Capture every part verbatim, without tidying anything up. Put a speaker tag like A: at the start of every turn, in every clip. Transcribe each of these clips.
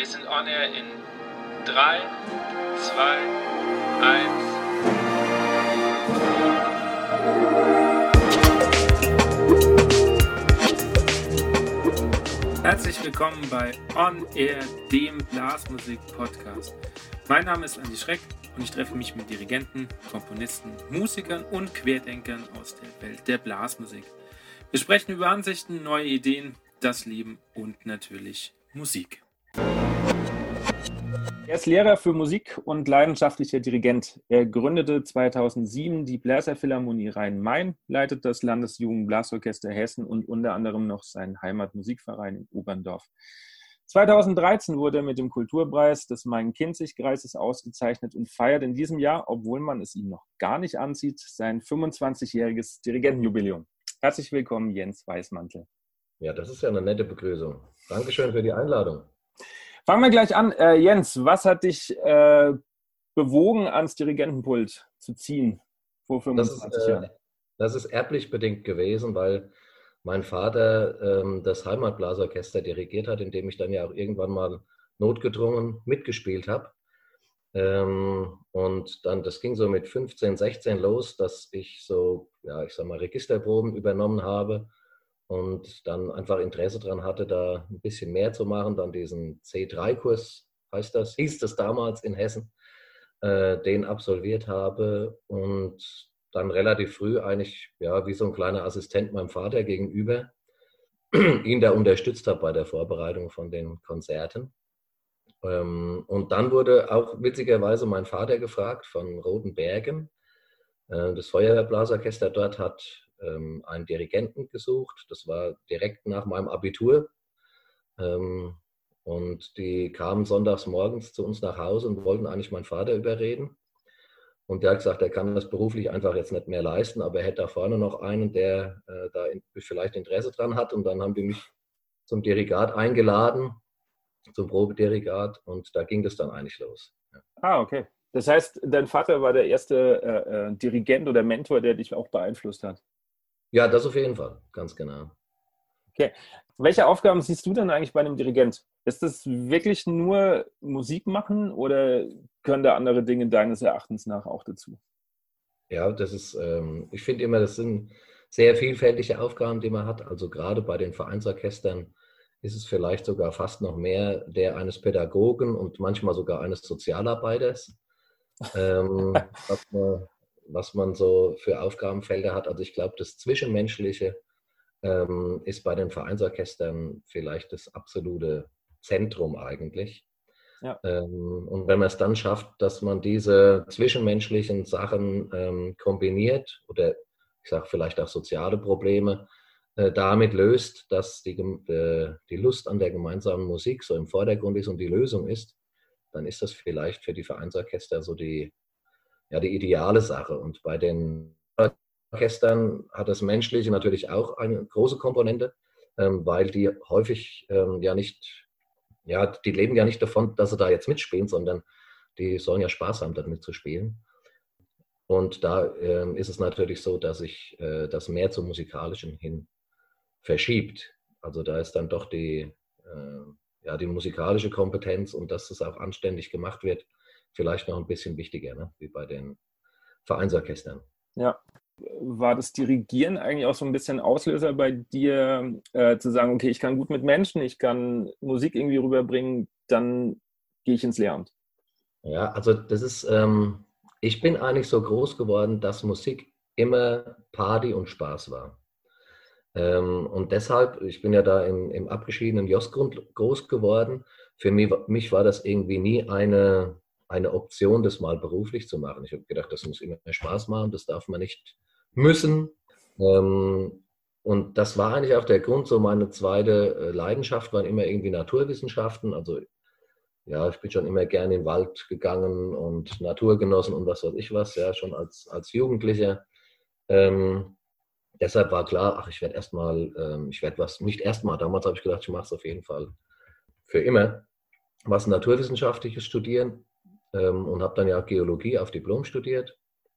A: Wir sind on air in drei, zwei, eins. Herzlich willkommen bei On Air, dem Blasmusik-Podcast. Mein Name ist Andi Schreck und ich treffe mich mit Dirigenten, Komponisten, Musikern und Querdenkern aus der Welt der Blasmusik. Wir sprechen über Ansichten, neue Ideen, das Leben und natürlich Musik.
B: Er ist Lehrer für Musik und leidenschaftlicher Dirigent. Er gründete zweitausendsieben die Bläserphilharmonie Rhein-Main, leitet das Landesjugendblasorchester Hessen und unter anderem noch seinen Heimatmusikverein in Oberndorf. zweitausenddreizehn wurde er mit dem Kulturpreis des Main-Kinzig-Kreises ausgezeichnet und feiert in diesem Jahr, obwohl man es ihm noch gar nicht ansieht, sein fünfundzwanzigjähriges Dirigentenjubiläum. Herzlich willkommen, Jens Weismantel.
C: Ja, das ist ja eine nette Begrüßung. Dankeschön für die Einladung.
B: Fangen wir gleich an. Äh, Jens, was hat dich äh, bewogen, ans Dirigentenpult zu ziehen vor fünfundzwanzig
C: das ist, äh,
B: Jahren?
C: Das ist erblich bedingt gewesen, weil mein Vater ähm, das Heimatblasorchester dirigiert hat, in dem ich dann ja auch irgendwann mal notgedrungen mitgespielt habe. Ähm, und dann, das ging so mit fünfzehn, sechzehn los, dass ich so, ja, ich sag mal, Registerproben übernommen habe. Und dann einfach Interesse daran hatte, da ein bisschen mehr zu machen. Dann diesen C drei Kurs, heißt das, hieß das damals in Hessen, äh, den absolviert habe. Und dann relativ früh eigentlich, ja, wie so ein kleiner Assistent meinem Vater gegenüber, ihn da unterstützt habe bei der Vorbereitung von den Konzerten. Ähm, und dann wurde auch witzigerweise mein Vater gefragt von Roten Bergen. Äh, das Feuerwehrblasorchester dort hat einen Dirigenten gesucht. Das war direkt nach meinem Abitur. Und die kamen sonntags morgens zu uns nach Hause und wollten eigentlich meinen Vater überreden. Und der hat gesagt, er kann das beruflich einfach jetzt nicht mehr leisten, aber er hätte da vorne noch einen, der äh, da vielleicht Interesse dran hat. Und dann haben die mich zum Dirigat eingeladen, zum Probedirigat. Und da ging das dann eigentlich los. Ja.
B: Ah, okay. Das heißt, dein Vater war der erste äh, äh, Dirigent oder Mentor, der dich auch beeinflusst hat?
C: Ja, das auf jeden Fall, ganz genau.
B: Okay. Welche Aufgaben siehst du denn eigentlich bei einem Dirigent? Ist das wirklich nur Musik machen oder können da andere Dinge deines Erachtens nach auch dazu?
C: Ja, das ist, ähm, ich finde immer, das sind sehr vielfältige Aufgaben, die man hat. Also gerade bei den Vereinsorchestern ist es vielleicht sogar fast noch mehr der eines Pädagogen und manchmal sogar eines Sozialarbeiters, ähm, was man was man so für Aufgabenfelder hat. Also ich glaube, das Zwischenmenschliche ähm, ist bei den Vereinsorchestern vielleicht das absolute Zentrum eigentlich. Ja. Ähm, und wenn man es dann schafft, dass man diese zwischenmenschlichen Sachen ähm, kombiniert oder ich sage vielleicht auch soziale Probleme äh, damit löst, dass die, äh, die Lust an der gemeinsamen Musik so im Vordergrund ist und die Lösung ist, dann ist das vielleicht für die Vereinsorchester so die Ja, die ideale Sache. Und bei den Orchestern hat das Menschliche natürlich auch eine große Komponente, ähm, weil die häufig ähm, ja nicht, ja, die leben ja nicht davon, dass sie da jetzt mitspielen, sondern die sollen ja Spaß haben, damit zu spielen. Und da ähm, ist es natürlich so, dass sich äh, das mehr zum Musikalischen hin verschiebt. Also da ist dann doch die, äh, ja, die musikalische Kompetenz und dass es auch anständig gemacht wird, vielleicht noch ein bisschen wichtiger, ne? Wie bei den Vereinsorchestern.
B: Ja. War das Dirigieren eigentlich auch so ein bisschen Auslöser bei dir, äh, zu sagen, okay, ich kann gut mit Menschen, ich kann Musik irgendwie rüberbringen, dann gehe ich ins Lehramt?
C: Ja, also das ist, ähm, ich bin eigentlich so groß geworden, dass Musik immer Party und Spaß war. Ähm, und deshalb, ich bin ja da im, im abgeschiedenen Josgrund groß geworden, für mich, mich war das irgendwie nie eine eine Option, das mal beruflich zu machen. Ich habe gedacht, das muss immer mehr Spaß machen, das darf man nicht müssen. Ähm, und das war eigentlich auch der Grund, so meine zweite Leidenschaft waren immer irgendwie Naturwissenschaften. Also ja, ich bin schon immer gerne in den Wald gegangen und Natur genossen und was weiß ich was, ja, schon als, als Jugendlicher. Ähm, deshalb war klar, ach, ich werde erstmal, ähm, ich werde was, nicht erstmal, damals habe ich gedacht, ich mache es auf jeden Fall für immer, was Naturwissenschaftliches studieren. Und habe dann ja Geologie auf Diplom studiert.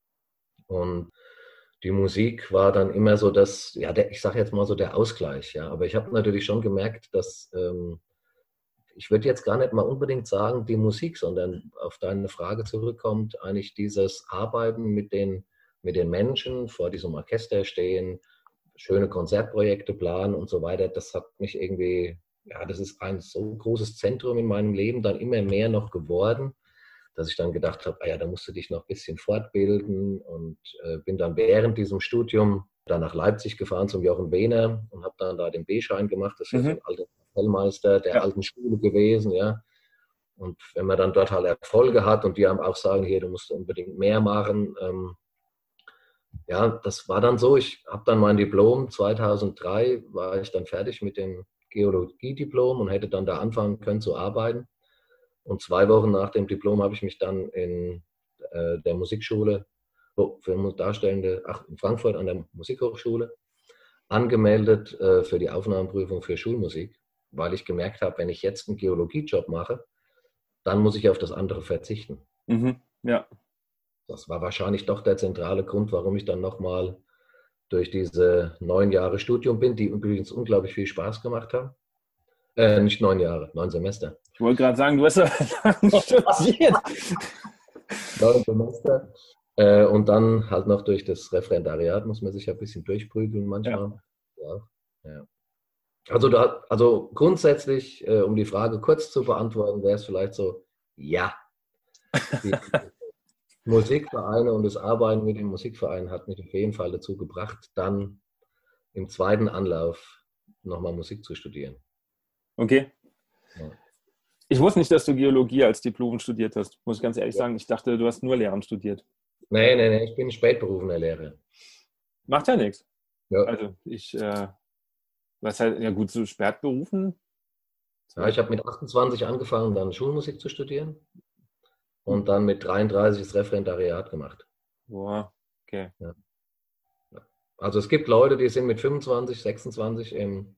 C: Und die Musik war dann immer so das, ja, der, ich sage jetzt mal so der Ausgleich. Ja. Aber ich habe natürlich schon gemerkt, dass ähm, ich würde jetzt gar nicht mal unbedingt sagen, die Musik, sondern auf deine Frage zurückkommt, eigentlich dieses Arbeiten mit den, mit den Menschen, vor diesem Orchester stehen, schöne Konzertprojekte planen und so weiter. Das hat mich irgendwie, ja, das ist ein so großes Zentrum in meinem Leben dann immer mehr noch geworden, dass ich dann gedacht habe, ah ja, da musst du dich noch ein bisschen fortbilden und äh, bin dann während diesem Studium dann nach Leipzig gefahren zum Jochen Wehner und habe dann da den B-Schein gemacht. Das ist mhm. ja so ein alter Kapellmeister der ja. alten Schule gewesen, ja. Und wenn man dann dort halt Erfolge hat und die haben auch sagen, hier, du musst unbedingt mehr machen. Ähm, ja, das war dann so. Ich habe dann mein Diplom, zweitausenddrei war ich dann fertig mit dem Geologiediplom und hätte dann da anfangen können zu arbeiten. Und zwei Wochen nach dem Diplom habe ich mich dann in äh, der Musikschule oh, für Darstellende, ach, in Frankfurt an der Musikhochschule angemeldet äh, für die Aufnahmeprüfung für Schulmusik, weil ich gemerkt habe, wenn ich jetzt einen Geologiejob mache, dann muss ich auf das andere verzichten.
B: Mhm, ja.
C: Das war wahrscheinlich doch der zentrale Grund, warum ich dann nochmal durch diese neun Jahre Studium bin, die übrigens unglaublich viel Spaß gemacht haben. Äh, nicht neun Jahre, neun Semester.
B: Ich wollte gerade sagen, du hast ja studiert.
C: Neun Semester. Äh, und dann halt noch durch das Referendariat muss man sich ja ein bisschen durchprügeln manchmal. Ja. Ja, ja. Also, da, also grundsätzlich, äh, um die Frage kurz zu beantworten, wäre es vielleicht so, ja. Die Musikvereine und das Arbeiten mit dem Musikverein hat mich auf jeden Fall dazu gebracht, dann im zweiten Anlauf nochmal Musik zu studieren.
B: Okay. Ja. Ich wusste nicht, dass du Geologie als Diplom studiert hast, muss ich ganz ehrlich ja. sagen. Ich dachte, du hast nur Lehramt studiert.
C: Nee, nee, nee, ich bin spätberufener Lehrer.
B: Macht ja nichts.
C: Ja.
B: Also ich, äh, was halt, ja gut, so spätberufen.
C: Ja, ich habe mit achtundzwanzig angefangen, dann Schulmusik zu studieren und dann mit dreiunddreißig das Referendariat gemacht.
B: Boah, okay.
C: Ja. Also es gibt Leute, die sind mit fünfundzwanzig, sechsundzwanzig im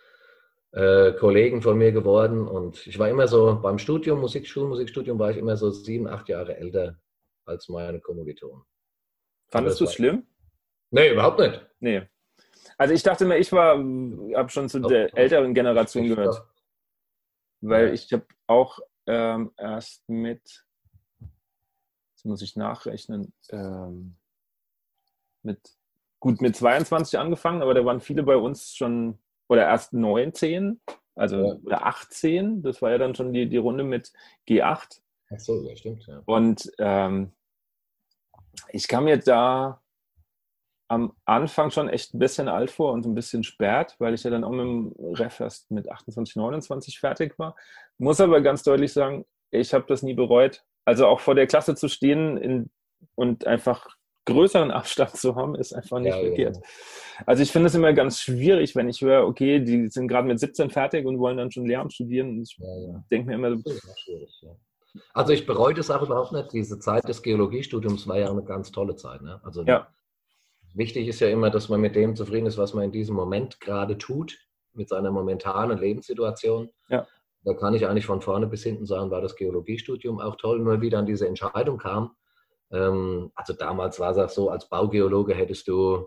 C: Äh, Kollegen von mir geworden und ich war immer so, beim Studium, Musik, Schulmusikstudium war ich immer so sieben, acht Jahre älter als meine Kommilitonen.
B: Fandest du es schlimm?
C: Nee, überhaupt nicht.
B: Nee. Also ich dachte mir, ich war, habe schon zu der älteren Generation gehört. Weil ja. ich habe auch ähm, erst mit, jetzt muss ich nachrechnen, ähm, mit, gut mit zweiundzwanzig angefangen, aber da waren viele bei uns schon oder erst neunzehn, also ja. oder achtzehn, das war ja dann schon die, die Runde mit G acht.
C: Ach so, ja, stimmt, ja.
B: Und ähm, ich kam mir da am Anfang schon echt ein bisschen alt vor und ein bisschen spät, weil ich ja dann auch mit dem Ref erst mit achtundzwanzig, neunundzwanzig fertig war. Muss aber ganz deutlich sagen, ich habe das nie bereut. Also auch vor der Klasse zu stehen in, und einfach größeren Abstand zu haben, ist einfach nicht ja, verkehrt. Ja. Also ich finde es immer ganz schwierig, wenn ich höre, okay, die sind gerade mit siebzehn fertig und wollen dann schon Lehramt studieren. Und ich ja, ja. denke mir immer...
C: Das ist schwierig, ja. Also ich bereue das auch überhaupt nicht. Diese Zeit des Geologiestudiums war ja eine ganz tolle Zeit. Ne? Also
B: ja.
C: wichtig ist ja immer, dass man mit dem zufrieden ist, was man in diesem Moment gerade tut, mit seiner momentanen Lebenssituation.
B: Ja.
C: Da kann ich eigentlich von vorne bis hinten sagen, war das Geologiestudium auch toll. Nur wie dann diese Entscheidung kam, also damals war es auch so, als Baugeologe hättest du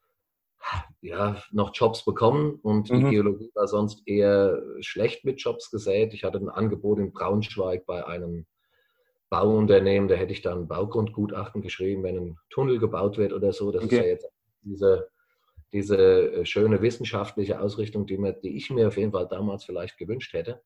C: ja noch Jobs bekommen und mhm. die Geologie war sonst eher schlecht mit Jobs gesät. Ich hatte ein Angebot in Braunschweig bei einem Bauunternehmen, da hätte ich dann ein Baugrundgutachten geschrieben, wenn ein Tunnel gebaut wird oder so. Das okay. ist ja jetzt diese, diese schöne wissenschaftliche Ausrichtung, die, mir, die ich mir auf jeden Fall damals vielleicht gewünscht hätte.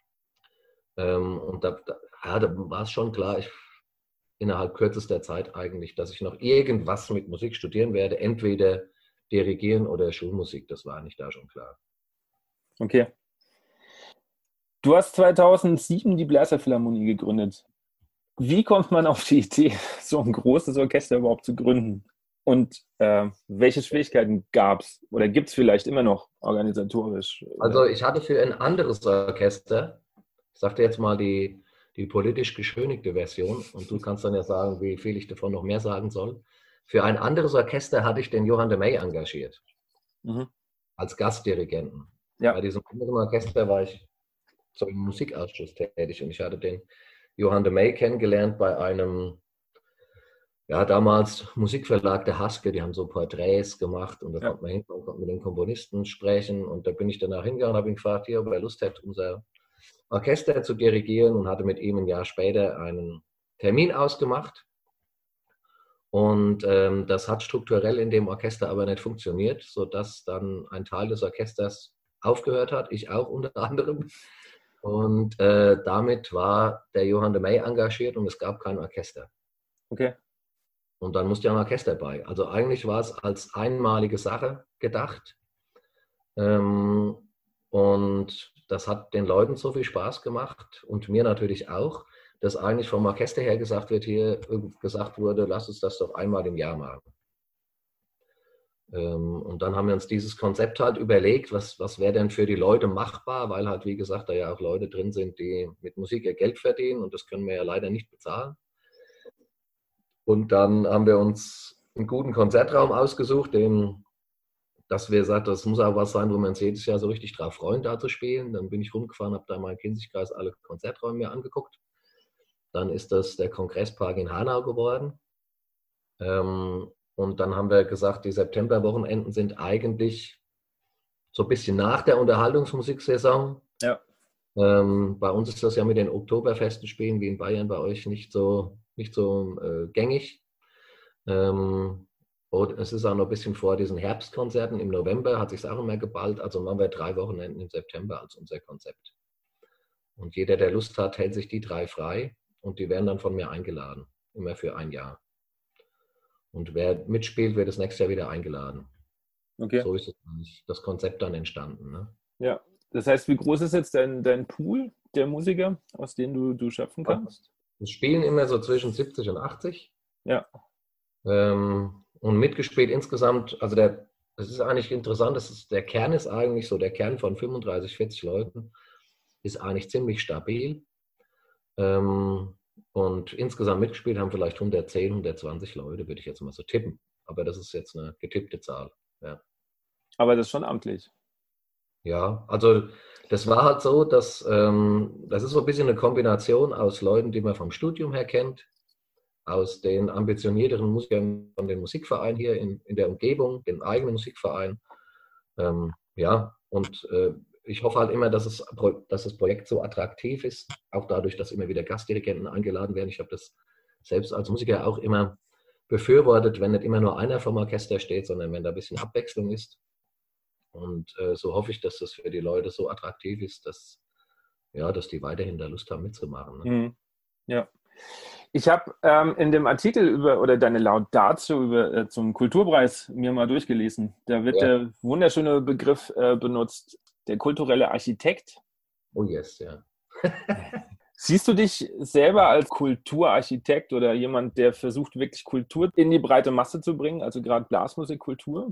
C: Und da, da, ja, da war es schon klar, ich innerhalb kürzester Zeit eigentlich, dass ich noch irgendwas mit Musik studieren werde, entweder Dirigieren oder Schulmusik, das war eigentlich da schon klar.
B: Okay. Du hast zweitausendsieben die Bläserphilharmonie gegründet. Wie kommt man auf die Idee, so ein großes Orchester überhaupt zu gründen? Und äh, welche Schwierigkeiten gab es oder gibt es vielleicht immer noch organisatorisch?
C: Also ich hatte für ein anderes Orchester, ich sagte jetzt mal die die politisch geschönigte Version, und du kannst dann ja sagen, wie viel ich davon noch mehr sagen soll. Für ein anderes Orchester hatte ich den Johann de Meij engagiert, mhm. als Gastdirigenten. Ja. Bei diesem anderen Orchester war ich so im Musikausschuss tätig und ich hatte den Johann de Meij kennengelernt bei einem, ja damals Musikverlag der Haske, die haben so Porträts gemacht und da ja. konnte man hinkommen, konnte mit den Komponisten sprechen und da bin ich danach hingegangen und habe ihn gefragt, hier, ob er Lust hat, unser Orchester zu dirigieren und hatte mit ihm ein Jahr später einen Termin ausgemacht. Und ähm, das hat strukturell in dem Orchester aber nicht funktioniert, sodass dann ein Teil des Orchesters aufgehört hat, ich auch unter anderem. Und äh, damit war der Johann de Meij engagiert und es gab kein Orchester.
B: Okay.
C: Und dann musste ja ein Orchester bei. Also eigentlich war es als einmalige Sache gedacht. Ähm, und das hat den Leuten so viel Spaß gemacht und mir natürlich auch, dass eigentlich vom Orchester her gesagt wird, hier gesagt wurde, lass uns das doch einmal im Jahr machen. Ähm, und dann haben wir uns dieses Konzept halt überlegt, was, was wäre denn für die Leute machbar, weil halt, wie gesagt, da ja auch Leute drin sind, die mit Musik ihr Geld verdienen und das können wir ja leider nicht bezahlen. Und dann haben wir uns einen guten Konzertraum ausgesucht, den, dass wir gesagt, das muss auch was sein, wo wir uns jedes Jahr so richtig drauf freuen, da zu spielen. Dann bin ich rumgefahren, habe da mal im Kinzigkreis alle Konzerträume mir angeguckt. Dann ist das der Kongresspark in Hanau geworden. Ähm, und dann haben wir gesagt, die Septemberwochenenden sind eigentlich so ein bisschen nach der Unterhaltungsmusiksaison.
B: Ja.
C: Ähm, bei uns ist das ja mit den Oktoberfesten spielen, wie in Bayern bei euch, nicht so, nicht so äh, gängig. Ähm, und es ist auch noch ein bisschen vor diesen Herbstkonzerten. Im November hat sich es auch immer geballt. Also machen wir drei Wochenenden im September als unser Konzept. Und jeder, der Lust hat, hält sich die drei frei. Und die werden dann von mir eingeladen, immer für ein Jahr. Und wer mitspielt, wird das nächste Jahr wieder eingeladen.
B: Okay.
C: So ist das Konzept dann entstanden. Ne?
B: Ja, das heißt, wie groß ist jetzt dein, dein Pool der Musiker, aus denen du, du schöpfen kannst?
C: Wir spielen immer so zwischen siebzig und achtzig.
B: Ja.
C: Ähm, und mitgespielt insgesamt, also der, das ist eigentlich interessant, das ist, der Kern ist eigentlich so, der Kern von fünfunddreißig, vierzig Leuten ist eigentlich ziemlich stabil. Ähm, und insgesamt mitgespielt haben vielleicht hundertzehn, hundertzwanzig Leute, würde ich jetzt mal so tippen. Aber das ist jetzt eine getippte Zahl. Ja.
B: Aber das ist schon amtlich.
C: Ja, also das war halt so, dass ähm, das ist so ein bisschen eine Kombination aus Leuten, die man vom Studium her kennt, aus den ambitionierteren Musikern von den Musikvereinen hier in, in der Umgebung, den eigenen Musikverein. Ähm, ja, und äh, ich hoffe halt immer, dass, es, dass das Projekt so attraktiv ist, auch dadurch, dass immer wieder Gastdirigenten eingeladen werden. Ich habe das selbst als Musiker auch immer befürwortet, wenn nicht immer nur einer vom Orchester steht, sondern wenn da ein bisschen Abwechslung ist. Und äh, so hoffe ich, dass das für die Leute so attraktiv ist, dass, ja, dass die weiterhin da Lust haben mitzumachen. Ne?
B: Mhm. Ja. Ich habe ähm, in dem Artikel über oder deine Laudatio über, äh, zum Kulturpreis mir mal durchgelesen. Da wird ja. der wunderschöne Begriff äh, benutzt, der kulturelle Architekt.
C: Oh yes, ja.
B: Siehst du dich selber als Kulturarchitekt oder jemand, der versucht, wirklich Kultur in die breite Masse zu bringen, also gerade Blasmusikkultur?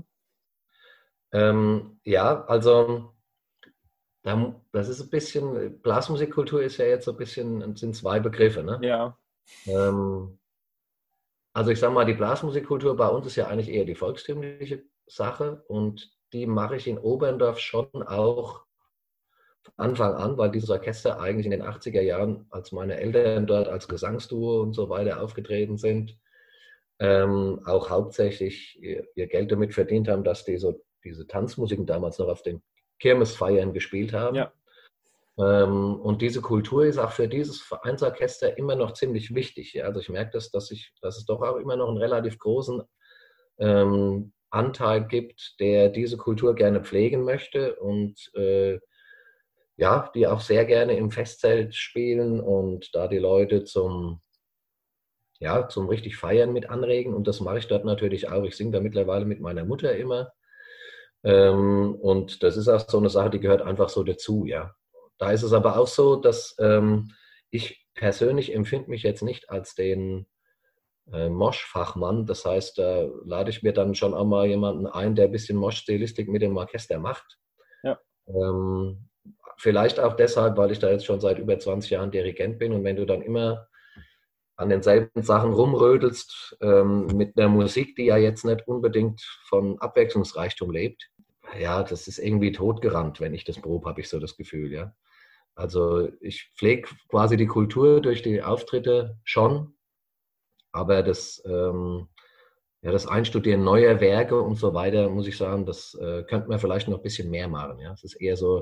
C: Ähm, ja, also das ist ein bisschen, Blasmusikkultur ist ja jetzt so ein bisschen, sind zwei Begriffe, ne?
B: Ja.
C: Ähm, also ich sage mal, die Blasmusikkultur bei uns ist ja eigentlich eher die volkstümliche Sache und die mache ich in Oberndorf schon auch von Anfang an, weil dieses Orchester eigentlich in den achtziger Jahren, als meine Eltern dort als Gesangsduo und so weiter aufgetreten sind, ähm, auch hauptsächlich ihr, ihr Geld damit verdient haben, dass die so diese Tanzmusiken damals noch auf den Kirmesfeiern gespielt haben.
B: Ja.
C: Ähm, und diese Kultur ist auch für dieses Vereinsorchester immer noch ziemlich wichtig. Ja? Also ich merke das, dass, ich, dass es doch auch immer noch einen relativ großen ähm, Anteil gibt, der diese Kultur gerne pflegen möchte und äh, ja, die auch sehr gerne im Festzelt spielen und da die Leute zum, ja, zum richtig Feiern mit anregen. Und das mache ich dort natürlich auch. Ich singe da mittlerweile mit meiner Mutter immer. Ähm, und das ist auch so eine Sache, die gehört einfach so dazu, ja. Da ist es aber auch so, dass ähm, ich persönlich empfinde mich jetzt nicht als den äh, Mosch-Fachmann. Das heißt, da lade ich mir dann schon auch mal jemanden ein, der ein bisschen Mosch-Stilistik mit dem Orchester macht.
B: Ja.
C: Ähm, vielleicht auch deshalb, weil ich da jetzt schon seit über zwanzig Jahren Dirigent bin und wenn du dann immer an denselben Sachen rumrödelst, ähm, mit einer Musik, die ja jetzt nicht unbedingt von Abwechslungsreichtum lebt, ja, das ist irgendwie totgerannt, wenn ich das probe, habe ich so das Gefühl, ja. Also ich pflege quasi die Kultur durch die Auftritte schon, aber das, ähm, ja, das Einstudieren neuer Werke und so weiter, muss ich sagen, das äh, könnte man vielleicht noch ein bisschen mehr machen, ja. Es ist eher so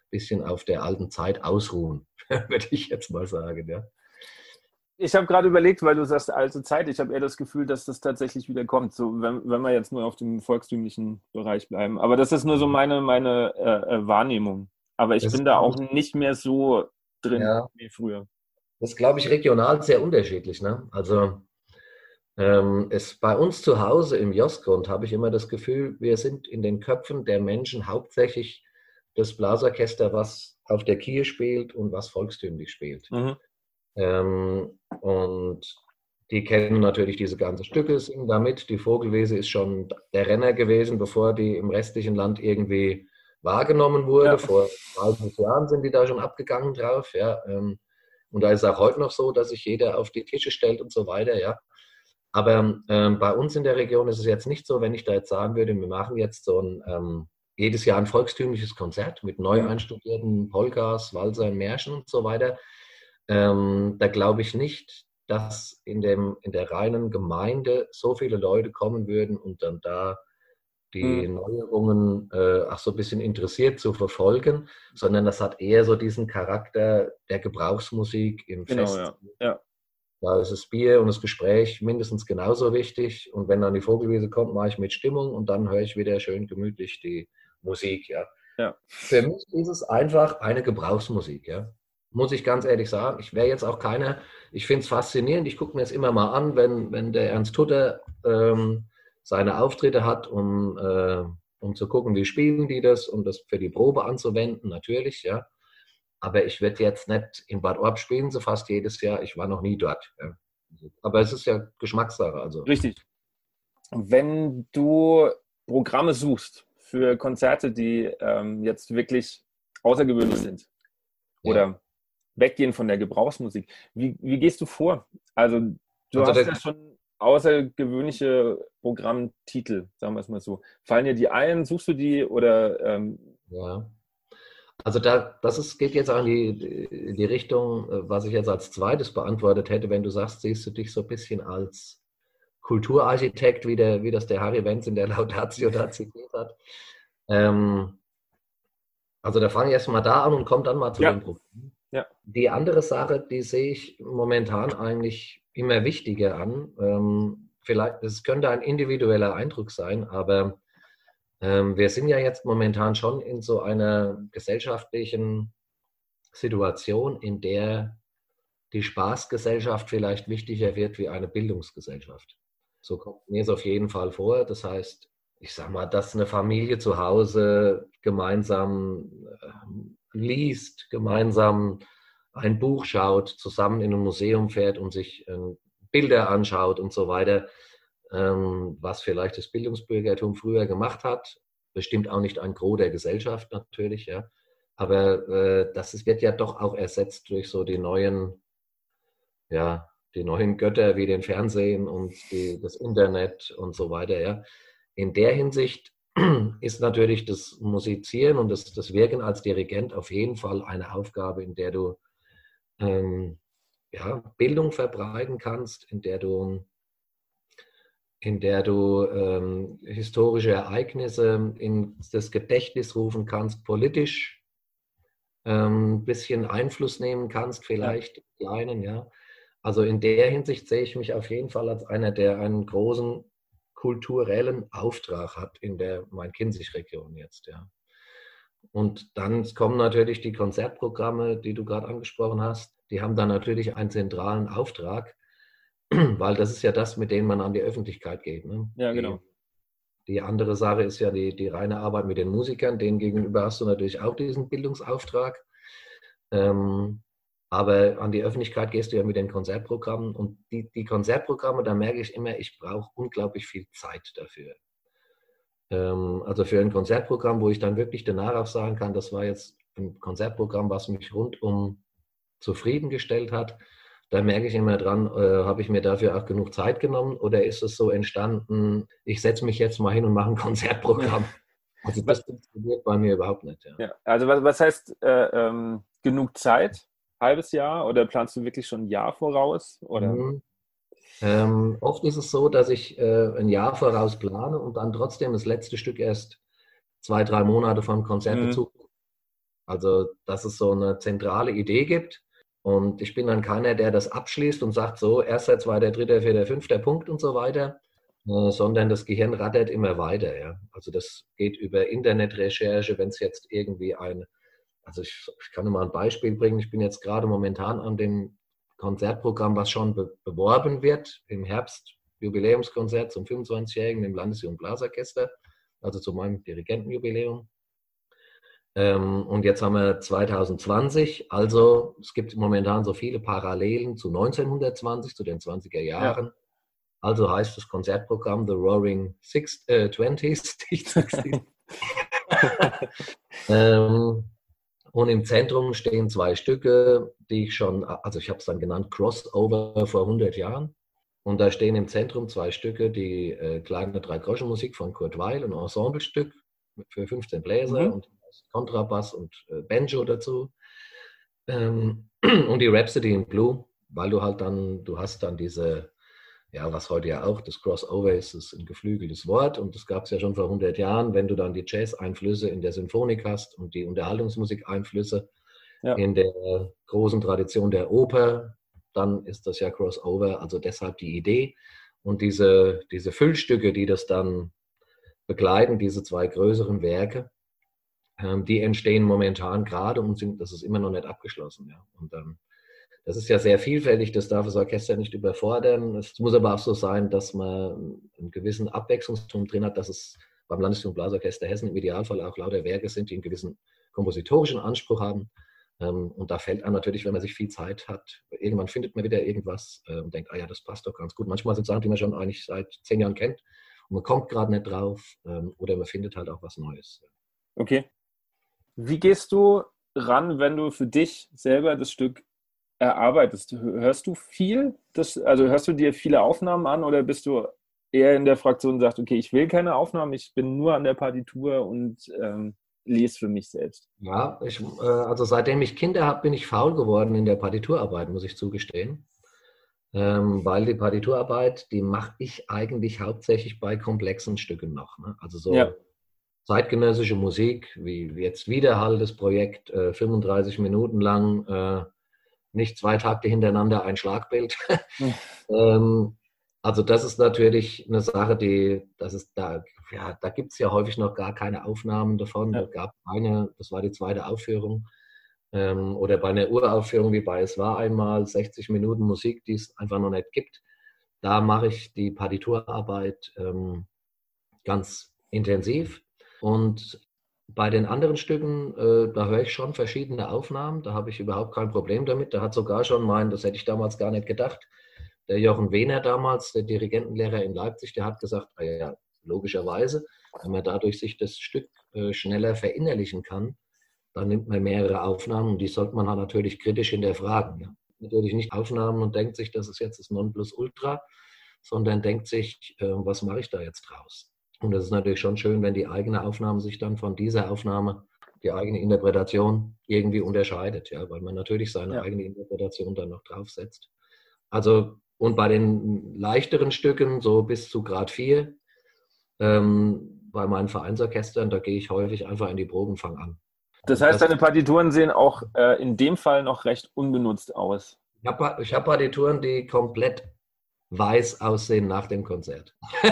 C: bisschen auf der alten Zeit ausruhen, würde ich jetzt mal sagen. Ja.
B: Ich habe gerade überlegt, weil du sagst alte Zeit, ich habe eher das Gefühl, dass das tatsächlich wieder kommt, so wenn, wenn wir jetzt nur auf dem volkstümlichen Bereich bleiben. Aber das ist nur so meine, meine äh, Wahrnehmung. Aber ich
C: Das
B: bin
C: ist,
B: da auch nicht mehr so drin
C: ja,
B: wie früher.
C: das ist, glaube ich, regional sehr unterschiedlich. Ne? Also ähm, es, bei uns zu Hause im Josgrund habe ich immer das Gefühl, wir sind in den Köpfen der Menschen hauptsächlich das Blasorchester, was auf der Kier spielt und was volkstümlich spielt.
B: Mhm.
C: Ähm, und die kennen natürlich diese ganzen Stücke, singen damit. Die Vogelwese ist schon der Renner gewesen, bevor die im restlichen Land irgendwie wahrgenommen wurde.
B: Ja.
C: Vor dreißig Jahren sind die da schon abgegangen drauf. Ja. Ähm, und da ist es auch heute noch so, dass sich jeder auf die Tische stellt und so weiter. Ja. Aber ähm, bei uns in der Region ist es jetzt nicht so, wenn ich da jetzt sagen würde, wir machen jetzt so ein ähm, jedes Jahr ein volkstümliches Konzert mit neu einstudierten Polkas, Walsern, Märschen und so weiter. Ähm, da glaube ich nicht, dass in, dem, in der reinen Gemeinde so viele Leute kommen würden und dann da die
B: Mhm.
C: Neuerungen äh, auch so ein bisschen interessiert zu verfolgen, sondern das hat eher so diesen Charakter der Gebrauchsmusik im
B: Genau,
C: Fest.
B: ja. Ja.
C: Da ist das Bier und das Gespräch mindestens genauso wichtig. Und wenn dann die Vogelwiese kommt, mache ich mit Stimmung und dann höre ich wieder schön gemütlich die Musik. Ja.
B: Ja.
C: Für mich ist es einfach eine Gebrauchsmusik. Ja. Muss ich ganz ehrlich sagen. Ich wäre jetzt auch keiner, ich finde es faszinierend. Ich gucke mir es immer mal an, wenn, wenn der Ernst Tutter ähm, seine Auftritte hat, um, äh, um zu gucken, wie spielen die das, um das für die Probe anzuwenden, natürlich. Ja. Aber ich werde jetzt nicht in Bad Orb spielen, so fast jedes Jahr. Ich war noch nie dort. Ja. Aber es ist ja Geschmackssache. Also.
B: Richtig. Wenn du Programme suchst für Konzerte, die ähm, jetzt wirklich außergewöhnlich sind oder ja. weggehen von der Gebrauchsmusik, wie, wie gehst du vor? Also du also hast ja schon außergewöhnliche Programmtitel, sagen wir es mal so. Fallen dir die ein? Suchst du die oder? Ähm
C: ja. Also da, das ist, geht jetzt auch in die, die Richtung, was ich jetzt als zweites beantwortet hätte, wenn du sagst, siehst du dich so ein bisschen als Kulturarchitekt, wie, der, wie das der Harry Wenz in der Laudatio da zitiert hat. Ähm, also da fange ich erst mal da an und komme dann mal zu
B: ja.
C: dem Problem.
B: Ja.
C: Die andere Sache, die sehe ich momentan eigentlich immer wichtiger an. Ähm, vielleicht, es könnte ein individueller Eindruck sein, aber wir sind ja jetzt momentan schon in so einer gesellschaftlichen Situation, in der die Spaßgesellschaft vielleicht wichtiger wird wie eine Bildungsgesellschaft. So kommt mir es auf jeden Fall vor. Das heißt, ich sage mal, dass eine Familie zu Hause gemeinsam liest, gemeinsam ein Buch schaut, zusammen in ein Museum fährt und sich Bilder anschaut und so weiter, was vielleicht das Bildungsbürgertum früher gemacht hat. Bestimmt auch nicht ein Gros der Gesellschaft natürlich, ja. Aber äh, das ist, wird ja doch auch ersetzt durch so die neuen, ja, die neuen Götter wie den Fernsehen und die, das Internet und so weiter, ja. In der Hinsicht ist natürlich das Musizieren und das, das Wirken als Dirigent auf jeden Fall eine Aufgabe, in der du ähm, ja, Bildung verbreiten kannst, in der du in der du ähm, historische Ereignisse in das Gedächtnis rufen kannst, politisch ein ähm, bisschen Einfluss nehmen kannst, vielleicht ja. kleinen, ja. Also in der Hinsicht sehe ich mich auf jeden Fall als einer, der einen großen kulturellen Auftrag hat in der Main-Kinzig-Region jetzt, ja. Und dann kommen natürlich die Konzertprogramme, die du gerade angesprochen hast, die haben dann natürlich einen zentralen Auftrag, weil das ist ja das, mit dem man an die Öffentlichkeit geht. Ne?
B: Ja, genau.
C: Die, die andere Sache ist ja die, die reine Arbeit mit den Musikern. Denen gegenüber hast du natürlich auch diesen Bildungsauftrag. Ähm, aber an die Öffentlichkeit gehst du ja mit den Konzertprogrammen. Und die, die Konzertprogramme, da merke ich immer, ich brauche unglaublich viel Zeit dafür. Ähm, also für ein Konzertprogramm, wo ich dann wirklich danach auch sagen kann, das war jetzt ein Konzertprogramm, was mich rundum zufriedengestellt hat. Da merke ich immer dran, äh, habe ich mir dafür auch genug Zeit genommen oder ist es so entstanden, ich setze mich jetzt mal hin und mache ein Konzertprogramm. Also das funktioniert bei mir überhaupt nicht. Ja.
B: Ja, also was, was heißt äh, ähm, genug Zeit? Halbes Jahr oder planst du wirklich schon ein Jahr voraus? Oder?
C: Mhm. Ähm, oft ist es so, dass ich äh, ein Jahr voraus plane und dann trotzdem das letzte Stück erst zwei, drei Monate vor dem Konzertbezug Also, dass es so eine zentrale Idee gibt. Und ich bin dann keiner, der das abschließt und sagt, so, erster, zweiter, dritter, vierter, fünfter Punkt und so weiter, äh, sondern das Gehirn rattert immer weiter. Ja. Also das geht über Internetrecherche, wenn es jetzt irgendwie ein, also ich, ich kann mal ein Beispiel bringen, ich bin jetzt gerade momentan an dem Konzertprogramm, was schon be beworben wird, im Herbst, Jubiläumskonzert zum fünfundzwanzigjährigen im Landesjugend Blasorchester, also zu meinem Dirigentenjubiläum. Ähm, und jetzt haben wir zwanzig zwanzig, also es gibt momentan so viele Parallelen zu neunzehnhundertzwanzig, zu den zwanziger Jahren. Ja. Also heißt das Konzertprogramm The Roaring Six, äh, Twenties. ähm, und im Zentrum stehen zwei Stücke, die ich schon, also ich habe es dann genannt, Crossover vor hundert Jahren. Und da stehen im Zentrum zwei Stücke, die äh, kleine Drei-Groschen-Musik von Kurt Weill, ein Ensemblestück für fünfzehn Bläser mhm. und Kontrabass und äh, Banjo dazu. Ähm, und die Rhapsody in Blue, weil du halt dann, du hast dann diese, ja, was heute ja auch, das Crossover ist, ist ein geflügeltes Wort und das gab es ja schon vor hundert Jahren, wenn du dann die Jazz-Einflüsse in der Sinfonik hast und die Unterhaltungsmusik-Einflüsse ja. in der großen Tradition der Oper, dann ist das ja Crossover, also deshalb die Idee. Und diese, diese Füllstücke, die das dann begleiten, diese zwei größeren Werke, ähm, die entstehen momentan gerade und sind, das ist immer noch nicht abgeschlossen. Ja. Und ähm, das ist ja sehr vielfältig, das darf das Orchester nicht überfordern. Es muss aber auch so sein, dass man einen gewissen Abwechslungston drin hat, dass es beim Landesjugend Blasorchester Hessen im Idealfall auch lauter Werke sind, die einen gewissen kompositorischen Anspruch haben. Und da fällt einem natürlich, wenn man sich viel Zeit hat, irgendwann findet man wieder irgendwas und denkt, ah ja, das passt doch ganz gut. Manchmal sind Sachen, die man schon eigentlich seit zehn Jahren kennt und man kommt gerade nicht drauf oder man findet halt auch was Neues.
B: Okay. Wie gehst du ran, wenn du für dich selber das Stück erarbeitest? Hörst du viel? Das, also hörst du dir viele Aufnahmen an oder bist du eher in der Fraktion und sagst, okay, ich will keine Aufnahmen, ich bin nur an der Partitur und ähm, lese für mich selbst?
C: Ja, ich, äh, also seitdem ich Kinder habe, bin ich faul geworden in der Partiturarbeit, muss ich zugestehen. Ähm, weil die Partiturarbeit, die mache ich eigentlich hauptsächlich bei komplexen Stücken noch. Ne? Also so ja. zeitgenössische Musik, wie jetzt Widerhall, das Projekt, äh, fünfunddreißig Minuten lang, äh, nicht zwei Takte hintereinander ein Schlagbild. Mhm. ähm, also das ist natürlich eine Sache, die, das ist da, ja, da gibt es ja häufig noch gar keine Aufnahmen davon. Ja. Da gab eine, das war die zweite Aufführung. Ähm, oder bei einer Uraufführung wie bei Es war einmal sechzig Minuten Musik, die es einfach noch nicht gibt. Da mache ich die Partiturarbeit ähm, ganz intensiv. Und bei den anderen Stücken, äh, da höre ich schon verschiedene Aufnahmen. Da habe ich überhaupt kein Problem damit. Da hat sogar schon mein, das hätte ich damals gar nicht gedacht, der Jochen Wehner damals, der Dirigentenlehrer in Leipzig, der hat gesagt, ah ja, logischerweise, wenn man dadurch sich das Stück äh, schneller verinnerlichen kann, dann nimmt man mehrere Aufnahmen und die sollte man halt natürlich kritisch hinterfragen. Ja. Natürlich nicht Aufnahmen und denkt sich, das ist jetzt das Nonplusultra, sondern denkt sich, äh, was mache ich da jetzt draus? Und das ist natürlich schon schön, wenn die eigene Aufnahme sich dann von dieser Aufnahme, die eigene Interpretation irgendwie unterscheidet, ja, weil man natürlich seine ja. eigene Interpretation dann noch draufsetzt. Also, und bei den leichteren Stücken, so bis zu Grad vier, ähm, bei meinen Vereinsorchestern, da gehe ich häufig einfach in die Proben und fange an.
B: Das heißt, das, deine Partituren sehen auch äh, in dem Fall noch recht unbenutzt aus.
C: Ich habe ich hab Partituren, die komplett weiß aussehen nach dem Konzert.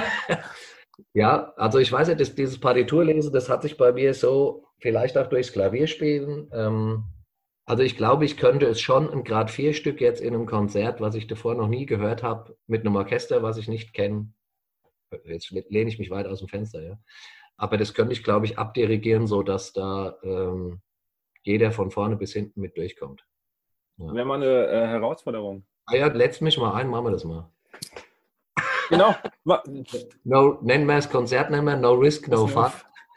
C: Ja, also ich weiß ja, dass dieses Partiturlesen, das hat sich bei mir so, vielleicht auch durchs Klavierspielen, ähm, also ich glaube, ich könnte es schon ein Grad vier Stück jetzt in einem Konzert, was ich davor noch nie gehört habe, mit einem Orchester, was ich nicht kenne, jetzt lehne ich mich weit aus dem Fenster, ja, aber das könnte ich, glaube ich, abdirigieren, sodass da ähm, jeder von vorne bis hinten mit durchkommt.
B: Ja. Wäre mal eine äh, Herausforderung.
C: Ah ja, letzt mich mal ein, machen wir das mal.
B: Genau.
C: No, nennen wir es Konzert, nennen wir No Risk, No Fun.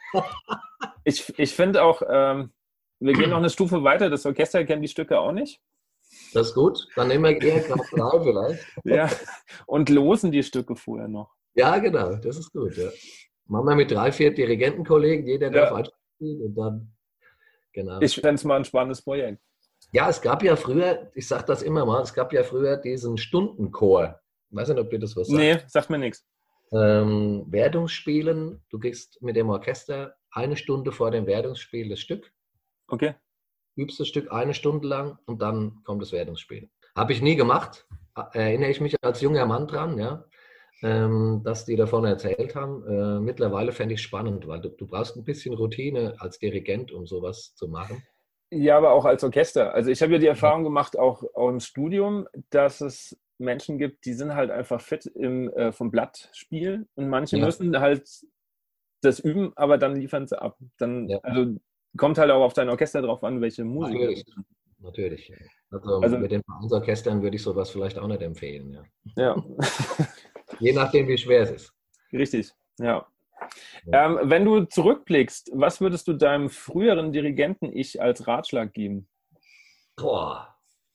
B: Ich, ich finde auch, ähm, wir gehen noch eine Stufe weiter. Das Orchester kennt die Stücke auch nicht.
C: Das ist gut. Dann nehmen wir eher Grad drei vielleicht.
B: Ja, und losen die Stücke vorher noch.
C: Ja, genau. Das ist gut. Ja. Machen wir mit drei, vier Dirigentenkollegen. Jeder darf ja. einspielen und dann, genau.
B: Ich fände es mal ein spannendes Projekt.
C: Ja, es gab ja früher, ich sage das immer mal, es gab ja früher diesen Stundenchor. Ich weiß nicht, ob dir das was sagt.
B: Nee, sagt mir nichts.
C: Ähm, Wertungsspielen, du kriegst mit dem Orchester eine Stunde vor dem Wertungsspiel das Stück.
B: Okay.
C: übst das Stück eine Stunde lang und dann kommt das Wertungsspiel. Habe ich nie gemacht, erinnere ich mich als junger Mann dran, ja, ähm, dass die davon erzählt haben. Äh, mittlerweile fände ich es spannend, weil du, du brauchst ein bisschen Routine als Dirigent, um sowas zu machen.
B: Ja, aber auch als Orchester. Also ich habe ja die Erfahrung gemacht, auch, auch im Studium, dass es Menschen gibt, die sind halt einfach fit im äh, vom Blatt spielen und manche
C: Ja.
B: müssen halt das üben, aber dann liefern sie ab. Dann,
C: Ja.
B: also kommt halt auch auf dein Orchester drauf an, welche Musiker.
C: Natürlich, natürlich. Also,
B: Also-
C: mit den Vereinsorchestern würde ich sowas vielleicht auch nicht empfehlen. Ja.
B: Ja,
C: Je nachdem, wie schwer es ist.
B: richtig, ja.
C: Ja.
B: Ähm, wenn du zurückblickst, was würdest du deinem früheren Dirigenten-Ich als Ratschlag geben?
C: Boah.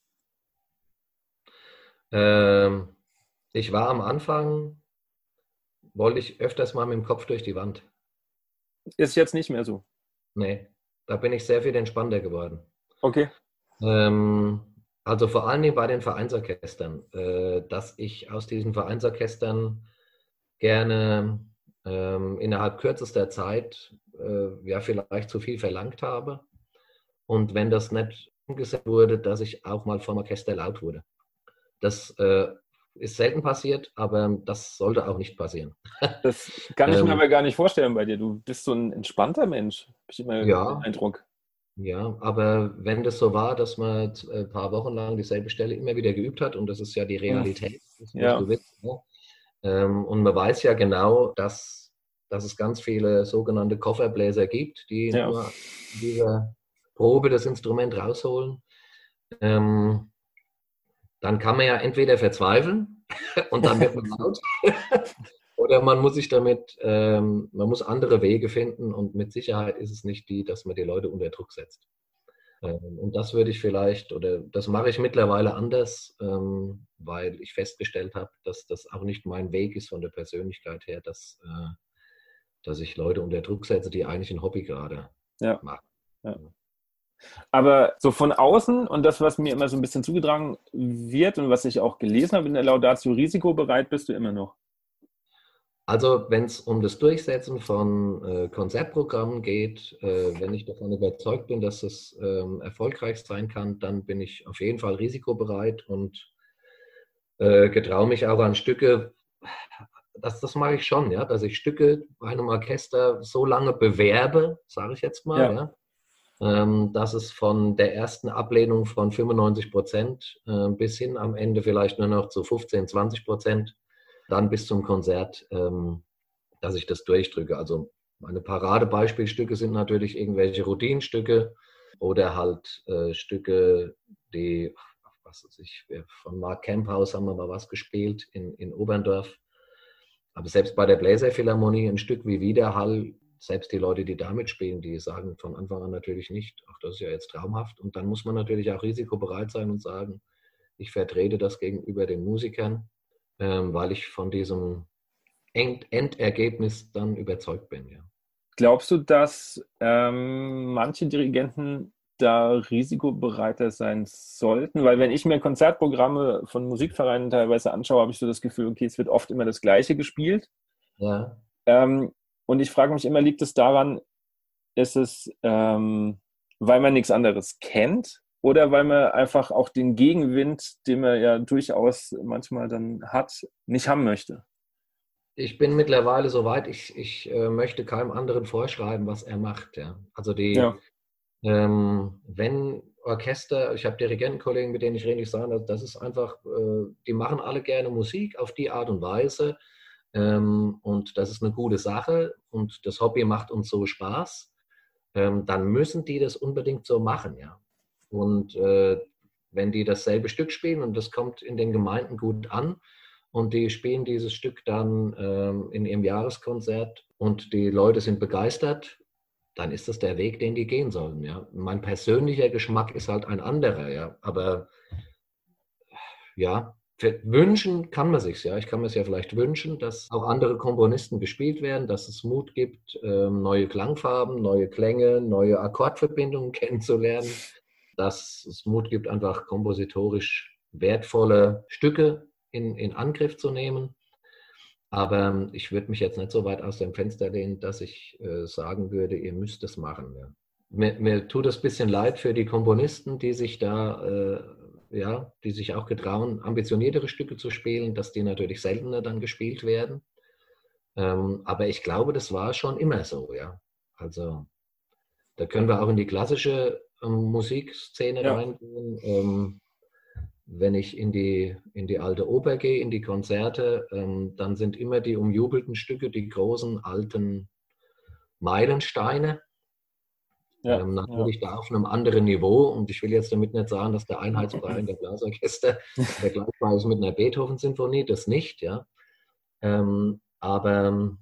C: Ähm, ich war am Anfang, wollte ich öfters mal mit dem Kopf durch die Wand.
B: Ist jetzt nicht mehr so.
C: Nee, da bin ich sehr viel entspannter geworden.
B: Okay.
C: Ähm, also vor allen Dingen bei den Vereinsorchestern, äh, dass ich aus diesen Vereinsorchestern gerne ähm, innerhalb kürzester Zeit äh, ja vielleicht zu viel verlangt habe. Und wenn das nicht umgesetzt wurde, dass ich auch mal vom Orchester laut wurde. Das äh, ist selten passiert, aber das sollte auch nicht passieren.
B: Das kann ich mir
C: Ähm,
B: aber gar nicht vorstellen bei dir. Du bist so ein entspannter Mensch, habe ich immer
C: Ja.
B: den Eindruck.
C: Ja, aber wenn das so war, dass man ein paar Wochen lang dieselbe Stelle immer wieder geübt hat, und das ist ja die Realität, das musst
B: Ja.
C: du wissen. Ne? Ähm, und man weiß ja genau, dass, dass es ganz viele sogenannte Kofferbläser gibt, die
B: Ja.
C: nur in dieser Probe das Instrument rausholen. Ähm, dann kann man ja entweder verzweifeln und dann wird man laut. Oder man muss sich damit, ähm, man muss andere Wege finden, und mit Sicherheit ist es nicht die, dass man die Leute unter Druck setzt. Ähm, und das würde ich vielleicht, oder das mache ich mittlerweile anders, ähm, weil ich festgestellt habe, dass das auch nicht mein Weg ist von der Persönlichkeit her, dass, äh, dass ich Leute unter Druck setze, die eigentlich ein Hobby gerade
B: Ja.
C: machen.
B: Ja. Aber so von außen, und das, was mir immer so ein bisschen zugetragen wird und was ich auch gelesen habe in der Laudatio, risikobereit bist du immer noch.
C: Also wenn es um das Durchsetzen von äh, Konzertprogrammen geht, äh, wenn ich davon überzeugt bin, dass es ähm, erfolgreich sein kann, dann bin ich auf jeden Fall risikobereit und äh, getraue mich auch an Stücke, das, das mache ich schon, ja, dass ich Stücke bei einem Orchester so lange bewerbe, sage ich jetzt mal,
B: Ja.
C: ja, ähm, dass es von der ersten Ablehnung von fünfundneunzig Prozent äh, bis hin am Ende vielleicht nur noch zu fünfzehn, zwanzig Prozent, dann bis zum Konzert, ähm, dass ich das durchdrücke. Also meine Paradebeispielstücke sind natürlich irgendwelche Routinenstücke oder halt äh, Stücke, die, was weiß ich, von Mark Camphaus haben wir mal was gespielt in, in Oberndorf. Aber selbst bei der Bläserphilharmonie ein Stück wie Widerhall, selbst die Leute, die damit spielen, die sagen von Anfang an natürlich nicht, ach, das ist ja jetzt traumhaft. Und dann muss man natürlich auch risikobereit sein und sagen, ich vertrete das gegenüber den Musikern, ähm, weil ich von diesem End Endergebnis dann überzeugt bin. Ja.
B: Glaubst du, dass ähm, manche Dirigenten da risikobereiter sein sollten? Weil wenn ich mir Konzertprogramme von Musikvereinen teilweise anschaue, habe ich so das Gefühl, okay, es wird oft immer das Gleiche gespielt.
C: Ja.
B: Ähm, und ich frage mich immer, liegt es daran, ist es, ähm, weil man nichts anderes kennt oder weil man einfach auch den Gegenwind, den man ja durchaus manchmal dann hat, nicht haben möchte?
C: Ich bin mittlerweile so weit, ich, ich äh, möchte keinem anderen vorschreiben, was er macht. Ja. Also die,
B: Ja.
C: ähm, wenn Orchester, ich habe Dirigentenkollegen, mit denen ich rede, die sagen, das ist einfach, äh, die machen alle gerne Musik auf die Art und Weise, ähm, und das ist eine gute Sache und das Hobby macht uns so Spaß, ähm, dann müssen die das unbedingt so machen. Ja. Und äh, wenn die dasselbe Stück spielen und das kommt in den Gemeinden gut an, und die spielen dieses Stück dann ähm, in ihrem Jahreskonzert und die Leute sind begeistert, dann ist das der Weg, den die gehen sollen. Ja. Mein persönlicher Geschmack ist halt ein anderer. Ja. Aber ja, wünschen kann man sich ja. Ich kann mir es ja vielleicht wünschen, dass auch andere Komponisten gespielt werden, dass es Mut gibt, ähm, neue Klangfarben, neue Klänge, neue Akkordverbindungen kennenzulernen, dass es Mut gibt, einfach kompositorisch wertvolle Stücke In, in Angriff zu nehmen. Aber ich würde mich jetzt nicht so weit aus dem Fenster lehnen, dass ich äh, sagen würde, ihr müsst es machen. Ja. mir, mir tut es ein bisschen leid für die Komponisten, die sich da, äh, ja, die sich auch getrauen, ambitioniertere Stücke zu spielen, dass die natürlich seltener dann gespielt werden. Ähm, aber ich glaube, das war schon immer so, ja. Also da können wir auch in die klassische ähm, Musikszene
B: Ja.
C: reingehen. Ähm, wenn ich in die, in die alte Oper gehe, in die Konzerte, ähm, dann sind immer die umjubelten Stücke die großen alten Meilensteine.
B: Ja,
C: Ähm,
B: ja.
C: natürlich da auf einem anderen Niveau. Und ich will jetzt damit nicht sagen, dass der Einheitsbrei in der Blasorchester vergleichbar ist mit einer Beethoven-Sinfonie, das nicht, ja. Ähm, aber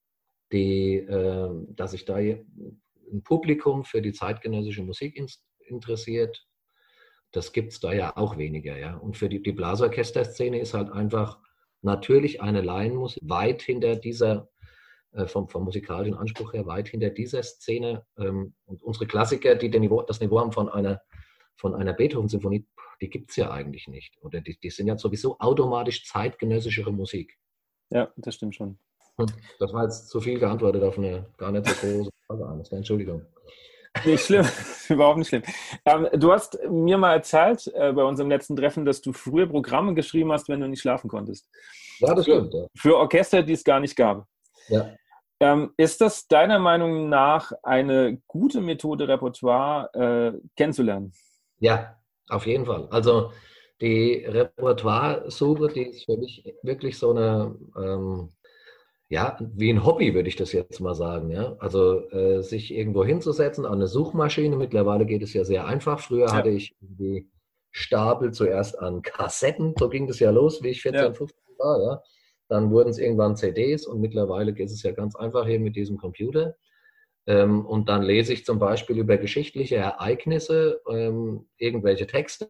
C: die, äh, dass sich da ein Publikum für die zeitgenössische Musik in, interessiert, das gibt es da ja auch weniger, ja. Und für die, die Blasorchesterszene ist halt einfach natürlich eine Laienmusik weit hinter dieser Vom, vom musikalischen Anspruch her weit hinter dieser Szene. Ähm, und unsere Klassiker, die den Niveau, das Niveau haben von einer, von einer Beethoven-Symphonie, die gibt es ja eigentlich nicht. Oder die, die sind ja sowieso automatisch zeitgenössischere Musik.
B: Ja, das stimmt schon.
C: Das war jetzt zu viel geantwortet auf eine gar nicht so große Frage. Entschuldigung.
B: Nicht schlimm, überhaupt nicht schlimm. Ähm, du hast mir mal erzählt äh, bei unserem letzten Treffen, dass du früher Programme geschrieben hast, wenn du nicht schlafen konntest.
C: Ja, das
B: für,
C: stimmt. Ja.
B: Für Orchester, die es gar nicht gab.
C: Ja.
B: Ähm, ist das deiner Meinung nach eine gute Methode, Repertoire äh, kennenzulernen?
C: Ja, auf jeden Fall. Also die Repertoire-Suche, die ist für mich wirklich so eine, ähm, ja, wie ein Hobby, würde ich das jetzt mal sagen. Ja? Also äh, sich irgendwo hinzusetzen an eine Suchmaschine. Mittlerweile geht es ja sehr einfach. Früher ja. hatte ich die Stapel zuerst an Kassetten. So ging das ja los, wie ich vierzehn, ja. fünfzehn war. Ja? Dann wurden es irgendwann C Ds und mittlerweile geht es ja ganz einfach hier mit diesem Computer. Ähm, und dann lese ich zum Beispiel über geschichtliche Ereignisse ähm, irgendwelche Texte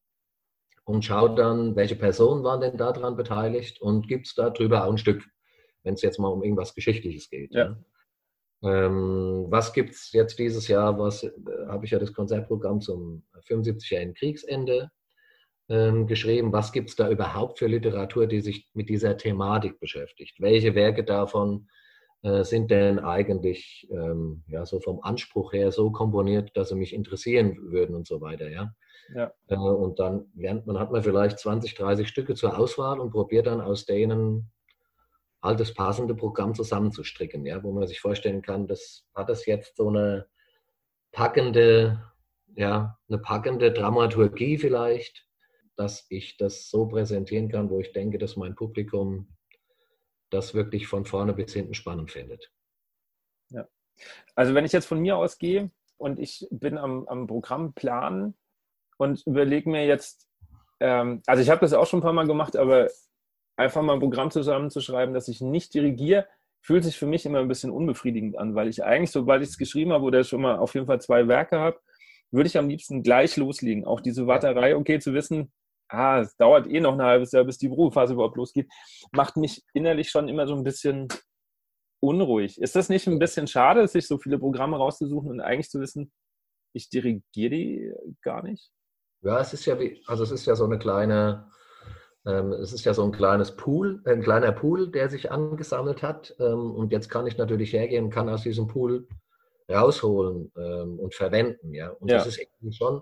C: und schaue dann, welche Personen waren denn daran beteiligt und gibt es darüber auch ein Stück, wenn es jetzt mal um irgendwas Geschichtliches geht.
B: Ja.
C: Ja. Ähm, was gibt es jetzt dieses Jahr? Was äh, habe ich ja das Konzertprogramm zum fünfundsiebzigjährigen Kriegsende ähm, geschrieben. Was gibt es da überhaupt für Literatur, die sich mit dieser Thematik beschäftigt? Welche Werke davon äh, sind denn eigentlich ähm, ja, so vom Anspruch her so komponiert, dass sie mich interessieren würden und so weiter, ja?
B: Ja.
C: Äh, und dann lernt man, hat man vielleicht zwanzig, dreißig Stücke zur Auswahl und probiert dann aus denen halt das passende Programm zusammenzustricken, ja, wo man sich vorstellen kann, das hat das jetzt so eine packende, ja, eine packende Dramaturgie vielleicht, dass ich das so präsentieren kann, wo ich denke, dass mein Publikum das wirklich von vorne bis hinten spannend findet.
B: Ja. Also wenn ich jetzt von mir ausgehe und ich bin am, am Programm planen und überlege mir jetzt, ähm, also ich habe das auch schon ein paar Mal gemacht, aber einfach mal ein Programm zusammenzuschreiben, das ich nicht dirigiere, fühlt sich für mich immer ein bisschen unbefriedigend an, weil ich eigentlich, sobald ich es geschrieben habe oder schon mal auf jeden Fall zwei Werke habe, würde ich am liebsten gleich loslegen. Auch diese Warterei, okay, zu wissen, ah, es dauert eh noch ein halbes Jahr, bis die Probephase überhaupt losgeht, macht mich innerlich schon immer so ein bisschen unruhig. Ist das nicht ein bisschen schade, sich so viele Programme rauszusuchen und eigentlich zu wissen, ich dirigiere die gar nicht?
C: Ja, es ist ja wie, also es ist ja so eine kleine, ähm, es ist ja so ein kleines Pool, ein kleiner Pool, der sich angesammelt hat. Ähm, und jetzt kann ich natürlich hergehen und kann aus diesem Pool rausholen ähm, und verwenden. Ja? Und ja. Das ist irgendwie schon,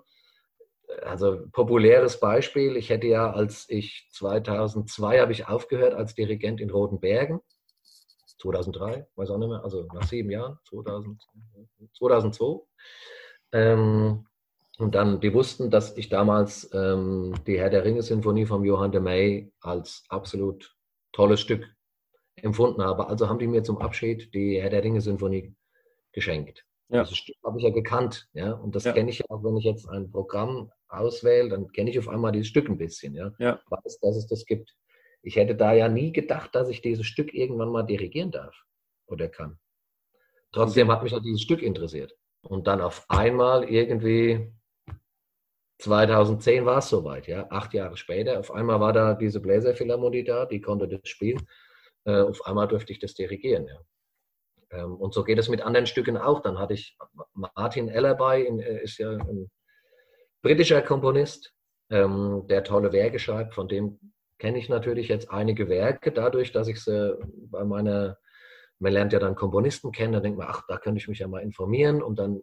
C: also populäres Beispiel. Ich hätte ja, als ich zweitausendzwei habe ich aufgehört als Dirigent in Rotenbergen. zweitausenddrei, weiß auch nicht mehr, also nach sieben Jahren, zweitausend, zweitausendzwei. Ähm, und dann, die wussten, dass ich damals ähm, die Herr der Ringe-Sinfonie von Johann de Meij als absolut tolles Stück empfunden habe. Also haben die mir zum Abschied die Herr der Ringe-Sinfonie geschenkt. Ja. Dieses Stück habe ich ja gekannt. Ja? Und das ja. kenne ich ja auch, wenn ich jetzt ein Programm auswähle, dann kenne ich auf einmal dieses Stück ein bisschen. Ja? Ja. Weiß, dass es das gibt. Ich hätte da ja nie gedacht, dass ich dieses Stück irgendwann mal dirigieren darf oder kann. Trotzdem hat mich ja dieses Stück interessiert. Und dann auf einmal irgendwie zweitausendzehn war es soweit, ja, acht Jahre später. Auf einmal war da diese Bläserphilharmonie da, die konnte das spielen. Äh, auf einmal durfte ich das dirigieren, ja. Ähm, und so geht es mit anderen Stücken auch. Dann hatte ich Martin Ellerby, in, ist ja ein britischer Komponist, ähm, der tolle Werke schreibt. Von dem kenne ich natürlich jetzt einige Werke, dadurch, dass ich sie bei meiner, man lernt ja dann Komponisten kennen, da denkt man, ach, da könnte ich mich ja mal informieren und dann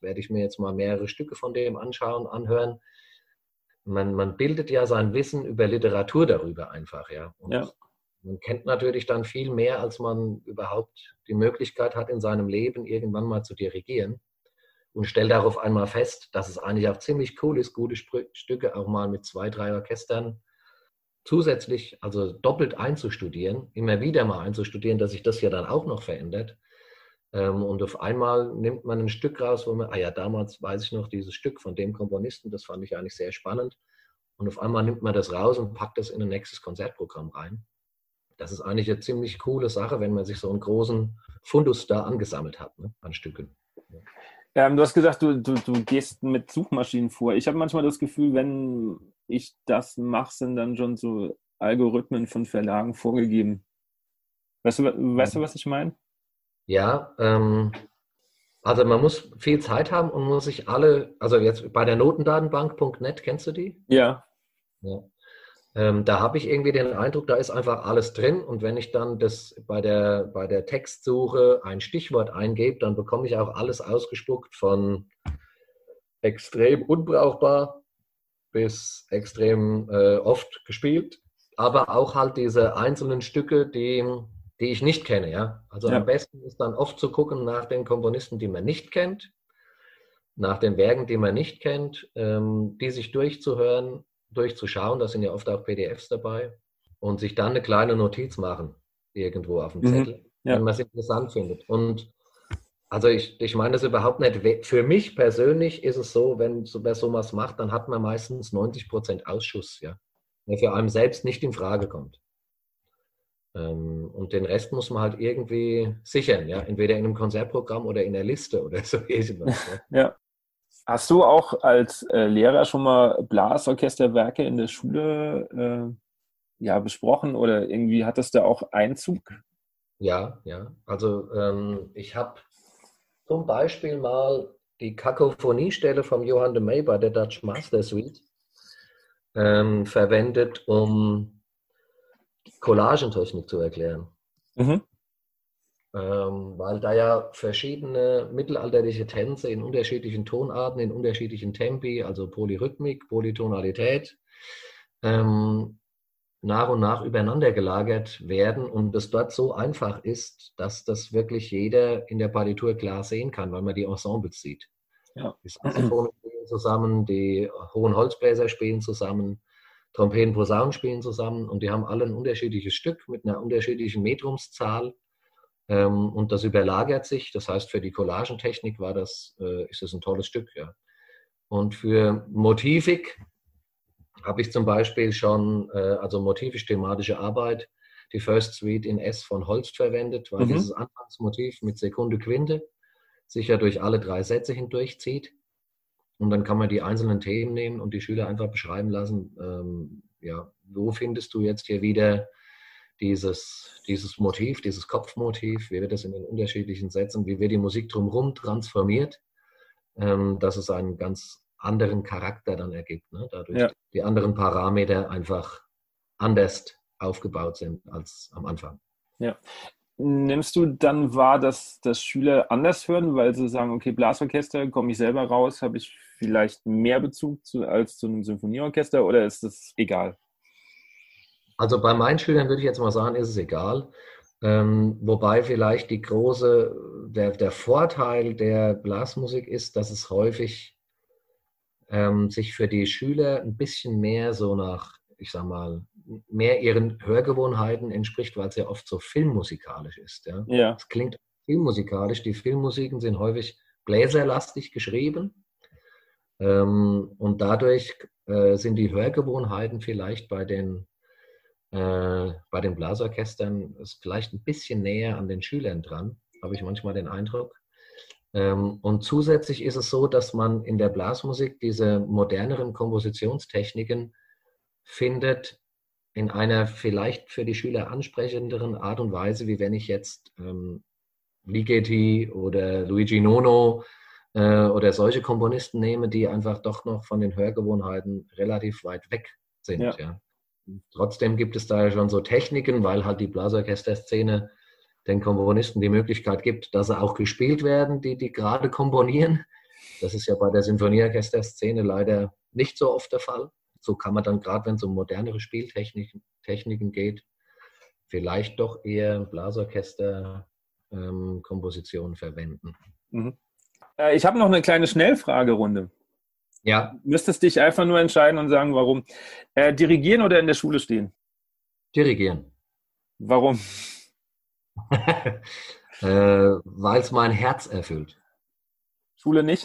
C: werde ich mir jetzt mal mehrere Stücke von dem anschauen, anhören. Man, man bildet ja sein Wissen über Literatur darüber einfach, ja. Und
B: Ja.
C: man kennt natürlich dann viel mehr, als man überhaupt die Möglichkeit hat, in seinem Leben irgendwann mal zu dirigieren. Und stellt darauf einmal fest, dass es eigentlich auch ziemlich cool ist, gute Spr- Stücke auch mal mit zwei, drei Orchestern zusätzlich, also doppelt einzustudieren, immer wieder mal einzustudieren, dass sich das ja dann auch noch verändert. Und auf einmal nimmt man ein Stück raus, wo man, ah ja, damals weiß ich noch, dieses Stück von dem Komponisten, das fand ich eigentlich sehr spannend. Und auf einmal nimmt man das raus und packt das in ein nächstes Konzertprogramm rein. Das ist eigentlich eine ziemlich coole Sache, wenn man sich so einen großen Fundus da angesammelt hat, ne, an Stücken.
B: Ähm, du hast gesagt, du, du, du gehst mit Suchmaschinen vor. Ich habe manchmal das Gefühl, wenn ich das mache, sind dann schon so Algorithmen von Verlagen vorgegeben. Weißt du, weißt du was ich meine?
C: Ja, ähm, also man muss viel Zeit haben und muss sich alle, also jetzt bei der Notendatenbank Punkt net, kennst du die?
B: Ja.
C: Ja. Ähm, da habe ich irgendwie den Eindruck, da ist einfach alles drin und wenn ich dann das bei der, bei der Textsuche ein Stichwort eingebe, dann bekomme ich auch alles ausgespuckt von extrem unbrauchbar bis extrem äh, oft gespielt, aber auch halt diese einzelnen Stücke, die die ich nicht kenne, ja. Also
B: Ja.
C: am besten ist dann oft zu gucken nach den Komponisten, die man nicht kennt, nach den Werken, die man nicht kennt, ähm, die sich durchzuhören, durchzuschauen, da sind ja oft auch P D Fs dabei, und sich dann eine kleine Notiz machen, irgendwo auf dem Zettel,
B: Mhm. Ja.
C: wenn man es interessant findet. Und also ich, ich meine das überhaupt nicht. Für mich persönlich ist es so, wenn wer sowas macht, dann hat man meistens neunzig Prozent Ausschuss, ja, der für einen selbst nicht in Frage kommt. Und den Rest muss man halt irgendwie sichern, ja, entweder in einem Konzertprogramm oder in der Liste oder so irgendwas. Ja.
B: Ja. Hast du auch als äh, Lehrer schon mal Blasorchesterwerke in der Schule äh, ja, besprochen oder irgendwie hat das da auch Einzug?
C: Ja, ja. Also ähm, ich habe zum Beispiel mal die Kakophoniestelle vom Johann de May bei der Dutch Master Suite ähm, verwendet, um Collagentechnik zu erklären.
B: Mhm.
C: Ähm, weil da ja verschiedene mittelalterliche Tänze in unterschiedlichen Tonarten, in unterschiedlichen Tempi, also Polyrhythmik, Polytonalität, ähm, nach und nach übereinander gelagert werden und es dort so einfach ist, dass das wirklich jeder in der Partitur klar sehen kann, weil man die Ensembles sieht.
B: Ja.
C: Die Saxophone spielen zusammen, die hohen Holzbläser spielen zusammen, Trompeten, Posaunen spielen zusammen und die haben alle ein unterschiedliches Stück mit einer unterschiedlichen Metrumszahl ähm, und das überlagert sich. Das heißt, für die Collagentechnik war das, äh, ist das ein tolles Stück. Ja. Und für Motivik habe ich zum Beispiel schon, äh, also motivisch-thematische Arbeit, die First Suite in S von Holst verwendet, weil mhm. dieses Anfangsmotiv mit Sekunde Quinte sich ja durch alle drei Sätze hindurchzieht. Und dann kann man die einzelnen Themen nehmen und die Schüler einfach beschreiben lassen, ähm, ja, wo findest du jetzt hier wieder dieses, dieses Motiv, dieses Kopfmotiv, wie wird das in den unterschiedlichen Sätzen, wie wird die Musik drumherum transformiert, ähm, dass es einen ganz anderen Charakter dann ergibt, ne? Dadurch ja. die anderen Parameter einfach anders aufgebaut sind als am Anfang.
B: Ja. Nimmst du dann wahr, dass, dass Schüler anders hören, weil sie sagen, okay, Blasorchester, komme ich selber raus, habe ich vielleicht mehr Bezug zu, als zu einem Symphonieorchester oder ist das egal?
C: Also bei meinen Schülern würde ich jetzt mal sagen, ist es egal. Ähm, wobei vielleicht die große, der, der Vorteil der Blasmusik ist, dass es häufig ähm, sich für die Schüler ein bisschen mehr so nach, ich sag mal, mehr ihren Hörgewohnheiten entspricht, weil es ja oft so filmmusikalisch ist. Ja?
B: Ja.
C: Es klingt filmmusikalisch. Die Filmmusiken sind häufig bläserlastig geschrieben ähm, und dadurch äh, sind die Hörgewohnheiten vielleicht bei den, äh, bei den Blasorchestern ist vielleicht ein bisschen näher an den Schülern dran, habe ich manchmal den Eindruck. Ähm, und zusätzlich ist es so, dass man in der Blasmusik diese moderneren Kompositionstechniken findet, in einer vielleicht für die Schüler ansprechenderen Art und Weise, wie wenn ich jetzt ähm, Ligeti oder Luigi Nono äh, oder solche Komponisten nehme, die einfach doch noch von den Hörgewohnheiten relativ weit weg sind. Ja. Ja. Trotzdem gibt es da ja schon so Techniken, weil halt die Blasorchester-Szene den Komponisten die Möglichkeit gibt, dass sie auch gespielt werden, die die gerade komponieren. Das ist ja bei der Sinfonieorchester-Szene leider nicht so oft der Fall. So kann man dann, gerade wenn es um modernere Spieltechniken Techniken geht, vielleicht doch eher Blasorchester-Kompositionen ähm, verwenden.
B: Mhm. Äh, ich habe noch eine kleine Schnellfragerunde.
C: Ja.
B: Du müsstest dich einfach nur entscheiden und sagen, warum. Äh, dirigieren oder in der Schule stehen?
C: Dirigieren.
B: Warum?
C: äh, Weil es mein Herz erfüllt.
B: Schule nicht?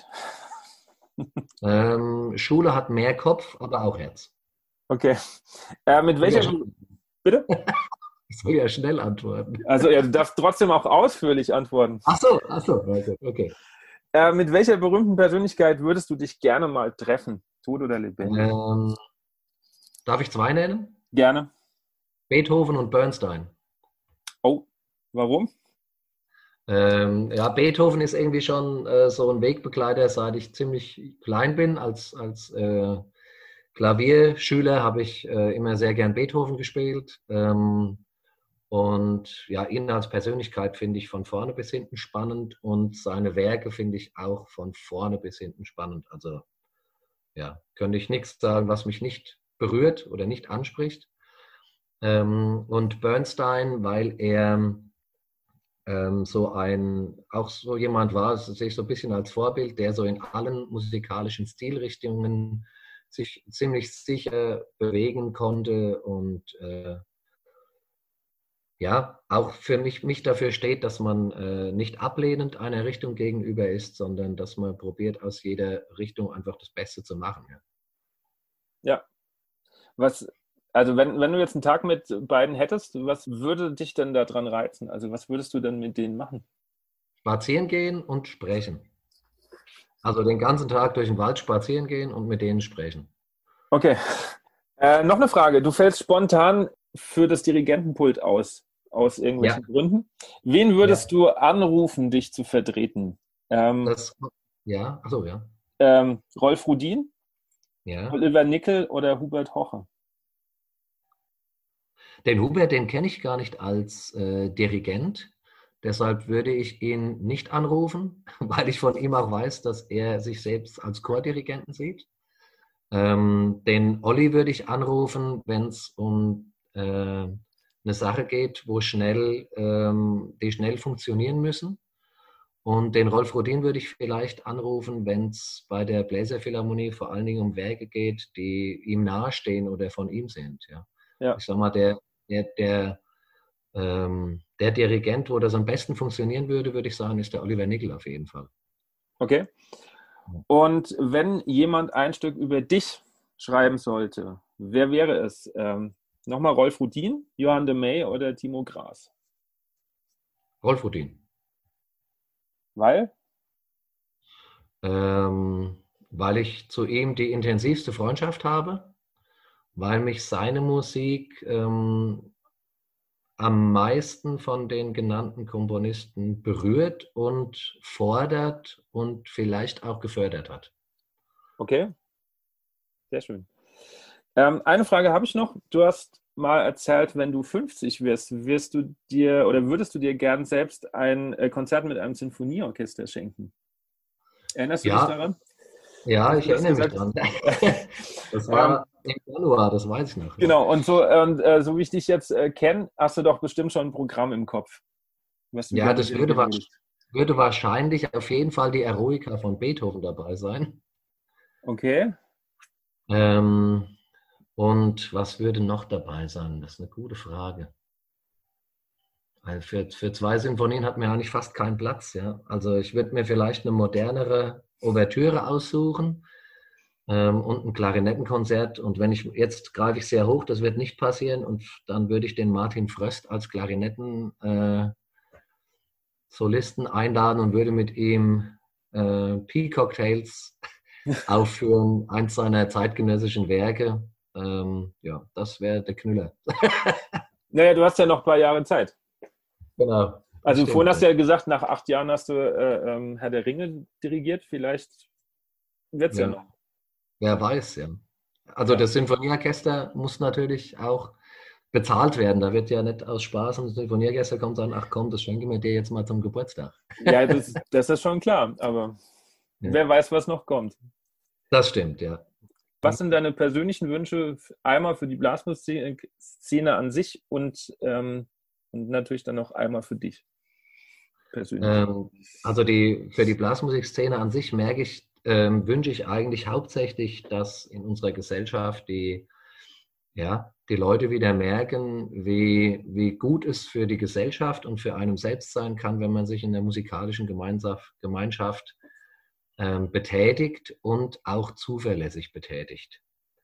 C: ähm, Schule hat mehr Kopf, aber auch Herz.
B: Okay. Äh, mit welcher...
C: Ja,
B: Bitte?
C: Ich soll ja schnell antworten.
B: Also ja, du darfst trotzdem auch ausführlich antworten.
C: Ach so, ach so, okay.
B: Äh, mit welcher berühmten Persönlichkeit würdest du dich gerne mal treffen? Tot oder lebendig?
C: Ähm, darf ich zwei nennen?
B: Gerne.
C: Beethoven und Bernstein.
B: Oh, warum?
C: Ähm, ja, Beethoven ist irgendwie schon äh, so ein Wegbegleiter, seit ich ziemlich klein bin. Als, als äh, Klavierschüler habe ich äh, immer sehr gern Beethoven gespielt. Ähm, und ja, ihn als Persönlichkeit finde ich von vorne bis hinten spannend und seine Werke finde ich auch von vorne bis hinten spannend. Also ja, könnte ich nichts sagen, was mich nicht berührt oder nicht anspricht. Ähm, und Bernstein, weil er ähm, so ein, auch so jemand war, das sehe ich so ein bisschen als Vorbild, der so in allen musikalischen Stilrichtungen sich ziemlich sicher bewegen konnte und äh, ja, auch für mich, mich dafür steht, dass man äh, nicht ablehnend einer Richtung gegenüber ist, sondern dass man probiert, aus jeder Richtung einfach das Beste zu machen. Ja,
B: ja. Was, also wenn, wenn du jetzt einen Tag mit beiden hättest, was würde dich denn daran reizen? Also was würdest du denn mit denen machen?
C: Spazieren gehen und sprechen. Also den ganzen Tag durch den Wald spazieren gehen und mit denen sprechen.
B: Okay. Äh, noch eine Frage. Du fällst spontan für das Dirigentenpult aus, aus irgendwelchen
C: Ja.
B: Gründen. Wen würdest
C: Ja.
B: du anrufen, dich zu vertreten? Ähm,
C: Das, ja, achso, ja.
B: ähm, Rolf Rudin,
C: ja.
B: Oliver Nickel oder Hubert Hoche?
C: Den Hubert, den kenne ich gar nicht als äh, Dirigent. Deshalb würde ich ihn nicht anrufen, weil ich von ihm auch weiß, dass er sich selbst als Chordirigenten sieht. Ähm, den Olli würde ich anrufen, wenn es um äh, eine Sache geht, wo schnell, ähm, die schnell funktionieren müssen. Und den Rolf Rudin würde ich vielleicht anrufen, wenn es bei der Bläserphilharmonie vor allen Dingen um Werke geht, die ihm nahestehen oder von ihm sind. Ja.
B: Ja.
C: Ich sag mal, der, der, der, ähm, der Dirigent, wo das am besten funktionieren würde, würde ich sagen, ist der Oliver Nickel auf jeden Fall.
B: Okay. Und wenn jemand ein Stück über dich schreiben sollte, wer wäre es? Ähm, nochmal Rolf Rudin, Johann de Meij oder Timo Grass?
C: Rolf Rudin.
B: Weil?
C: Ähm, weil ich zu ihm die intensivste Freundschaft habe, weil mich seine Musik ähm, am meisten von den genannten Komponisten berührt und fordert und vielleicht auch gefördert hat.
B: Okay, sehr schön. Ähm, eine Frage habe ich noch. Du hast mal erzählt, wenn du fünfzig wirst, wirst du dir oder würdest du dir gern selbst ein äh, Konzert mit einem Sinfonieorchester schenken? Erinnerst du
C: Ja.
B: dich daran?
C: Ja,
B: Hast
C: ich
B: du das
C: erinnere mich
B: gesagt?
C: dran. Das war im Januar, das weiß ich noch.
B: Genau, und so, und, äh, so wie ich dich jetzt äh, kenne, hast du doch bestimmt schon ein Programm im Kopf. Was du
C: Ja,
B: gerne
C: das würde,
B: dirigieren
C: wa-
B: würdest.
C: würde wahrscheinlich auf jeden Fall die Eroica von Beethoven dabei sein.
B: Okay.
C: Ähm, und was würde noch dabei sein? Das ist eine gute Frage. Weil für, für zwei Sinfonien hat man eigentlich fast keinen Platz. Ja? Also ich würde mir vielleicht eine modernere Ouvertüre aussuchen ähm, und ein Klarinettenkonzert. Und wenn ich jetzt greife ich sehr hoch, das wird nicht passieren. Und dann würde ich den Martin Fröst als Klarinetten äh, Solisten einladen und würde mit ihm äh, Tea-Cocktails aufführen, eins seiner zeitgenössischen Werke. Ähm, ja, das wäre der Knüller.
B: Naja, du hast ja noch ein paar Jahre Zeit.
C: Genau.
B: Also
C: Stimmt.
B: vorhin hast du ja gesagt, nach acht Jahren hast du äh, ähm, Herr der Ringe dirigiert. Vielleicht wird es ja.
C: Ja.
B: ja noch.
C: Wer weiß, ja. Also
B: Ja.
C: das Sinfonieorchester muss natürlich auch bezahlt werden. Da wird ja nicht aus Spaß und das Sinfonieorchester kommt und sagt, ach komm, das schenke ich mir dir jetzt mal zum Geburtstag.
B: Ja, das, das ist schon klar. Aber Ja. Wer weiß, was noch kommt.
C: Das stimmt, ja.
B: Was sind deine persönlichen Wünsche einmal für die Blasmusikszene an sich und, ähm, und natürlich dann noch einmal für dich persönlich?
C: Ähm, also die, für die Blasmusikszene an sich merke ich, ähm, wünsche ich eigentlich hauptsächlich, dass in unserer Gesellschaft die, ja, die Leute wieder merken, wie, wie gut es für die Gesellschaft und für einen selbst sein kann, wenn man sich in der musikalischen Gemeinschaft, Gemeinschaft ähm, betätigt und auch zuverlässig betätigt.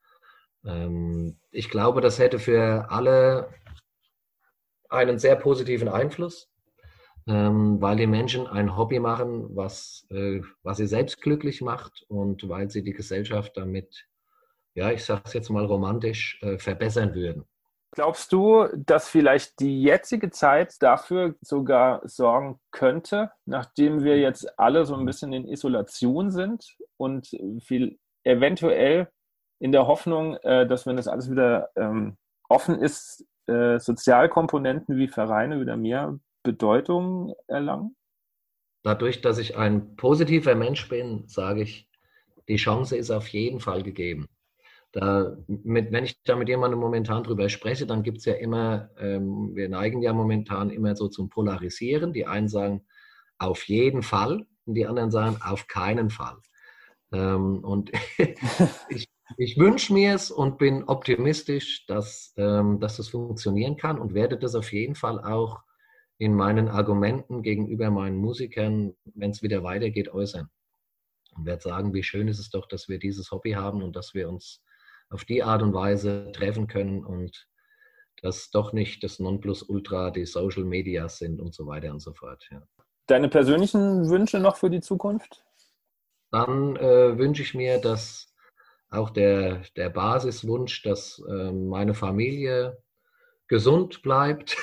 C: Ähm, ich glaube, das hätte für alle einen sehr positiven Einfluss, ähm, weil die Menschen ein Hobby machen, was, äh, was sie selbst glücklich macht und weil sie die Gesellschaft damit, ja, ich sage es jetzt mal romantisch, äh, verbessern würden.
B: Glaubst du, dass vielleicht die jetzige Zeit dafür sogar sorgen könnte, nachdem wir jetzt alle so ein bisschen in Isolation sind und viel eventuell in der Hoffnung, äh, dass wenn das alles wieder ähm, offen ist, äh, Sozialkomponenten wie Vereine wieder mehr Bedeutung erlangen?
C: Dadurch, dass ich ein positiver Mensch bin, sage ich, die Chance ist auf jeden Fall gegeben. Da, mit, wenn ich da mit jemandem momentan drüber spreche, dann gibt es ja immer, ähm, wir neigen ja momentan immer so zum Polarisieren. Die einen sagen auf jeden Fall und die anderen sagen auf keinen Fall. Ähm, und ich, ich wünsche mir es und bin optimistisch, dass, ähm, dass das funktionieren kann und werde das auf jeden Fall auch in meinen Argumenten gegenüber meinen Musikern, wenn es wieder weitergeht, äußern. Und werde sagen, wie schön ist es doch, dass wir dieses Hobby haben und dass wir uns auf die Art und Weise treffen können und dass doch nicht das Nonplusultra die Social Medias sind und so weiter und so fort. Ja.
B: Deine persönlichen Wünsche noch für die Zukunft?
C: Dann äh, wünsche ich mir, dass auch der, der Basiswunsch, dass äh, meine Familie gesund bleibt,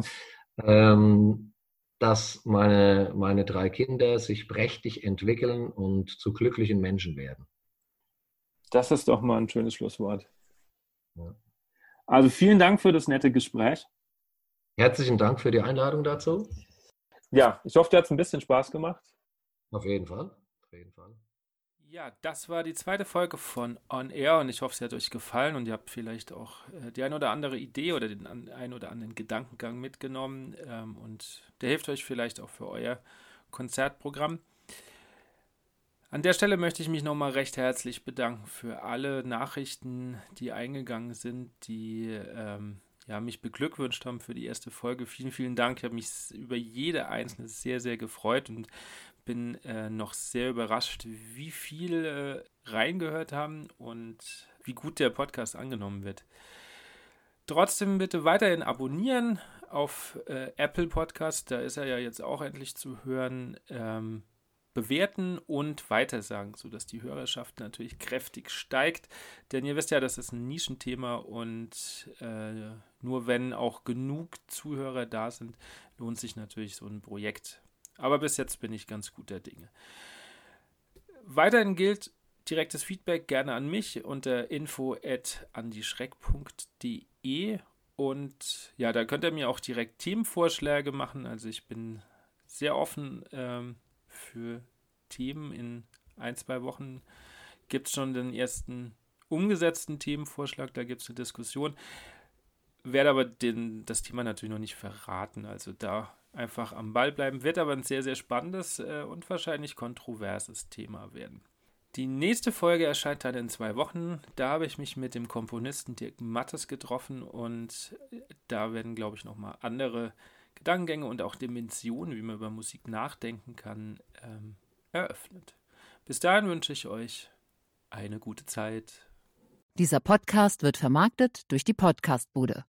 C: ähm, dass meine, meine drei Kinder sich prächtig entwickeln und zu glücklichen Menschen werden.
B: Das ist doch mal ein schönes Schlusswort.
C: Ja.
B: Also vielen Dank für das nette Gespräch.
C: Herzlichen Dank für die Einladung dazu.
B: Ja, ich hoffe, dir hat es ein bisschen Spaß gemacht.
C: Auf jeden Fall. Auf jeden Fall.
A: Ja, das war die zweite Folge von On Air und ich hoffe, es hat euch gefallen und ihr habt vielleicht auch äh, die ein oder andere Idee oder den an, ein oder anderen Gedankengang mitgenommen ähm, und der hilft euch vielleicht auch für euer Konzertprogramm. An der Stelle möchte ich mich nochmal recht herzlich bedanken für alle Nachrichten, die eingegangen sind, die ähm, ja, mich beglückwünscht haben für die erste Folge. Vielen, vielen Dank. Ich habe mich über jede einzelne sehr, sehr gefreut und bin äh, noch sehr überrascht, wie viel äh, reingehört haben und wie gut der Podcast angenommen wird. Trotzdem bitte weiterhin abonnieren auf äh, Apple Podcast, da ist er ja jetzt auch endlich zu hören. Ähm, bewerten und weitersagen, sodass die Hörerschaft natürlich kräftig steigt. Denn ihr wisst ja, das ist ein Nischenthema und äh, nur wenn auch genug Zuhörer da sind, lohnt sich natürlich so ein Projekt. Aber bis jetzt bin ich ganz guter Dinge. Weiterhin gilt direktes Feedback gerne an mich unter info at andischreck punkt de und ja, da könnt ihr mir auch direkt Themenvorschläge machen. Also ich bin sehr offen ähm, für Themen. In ein, zwei Wochen gibt es schon den ersten umgesetzten Themenvorschlag, da gibt es eine Diskussion. Werde aber den, das Thema natürlich noch nicht verraten, also da einfach am Ball bleiben. Wird aber ein sehr, sehr spannendes äh, und wahrscheinlich kontroverses Thema werden. Die nächste Folge erscheint dann in zwei Wochen. Da habe ich mich mit dem Komponisten Dirk Mattes getroffen und da werden, glaube ich, nochmal andere Gedankengänge und auch Dimensionen, wie man über Musik nachdenken kann, ähm, eröffnet. Bis dahin wünsche ich euch eine gute Zeit.
D: Dieser Podcast wird vermarktet durch die Podcastbude.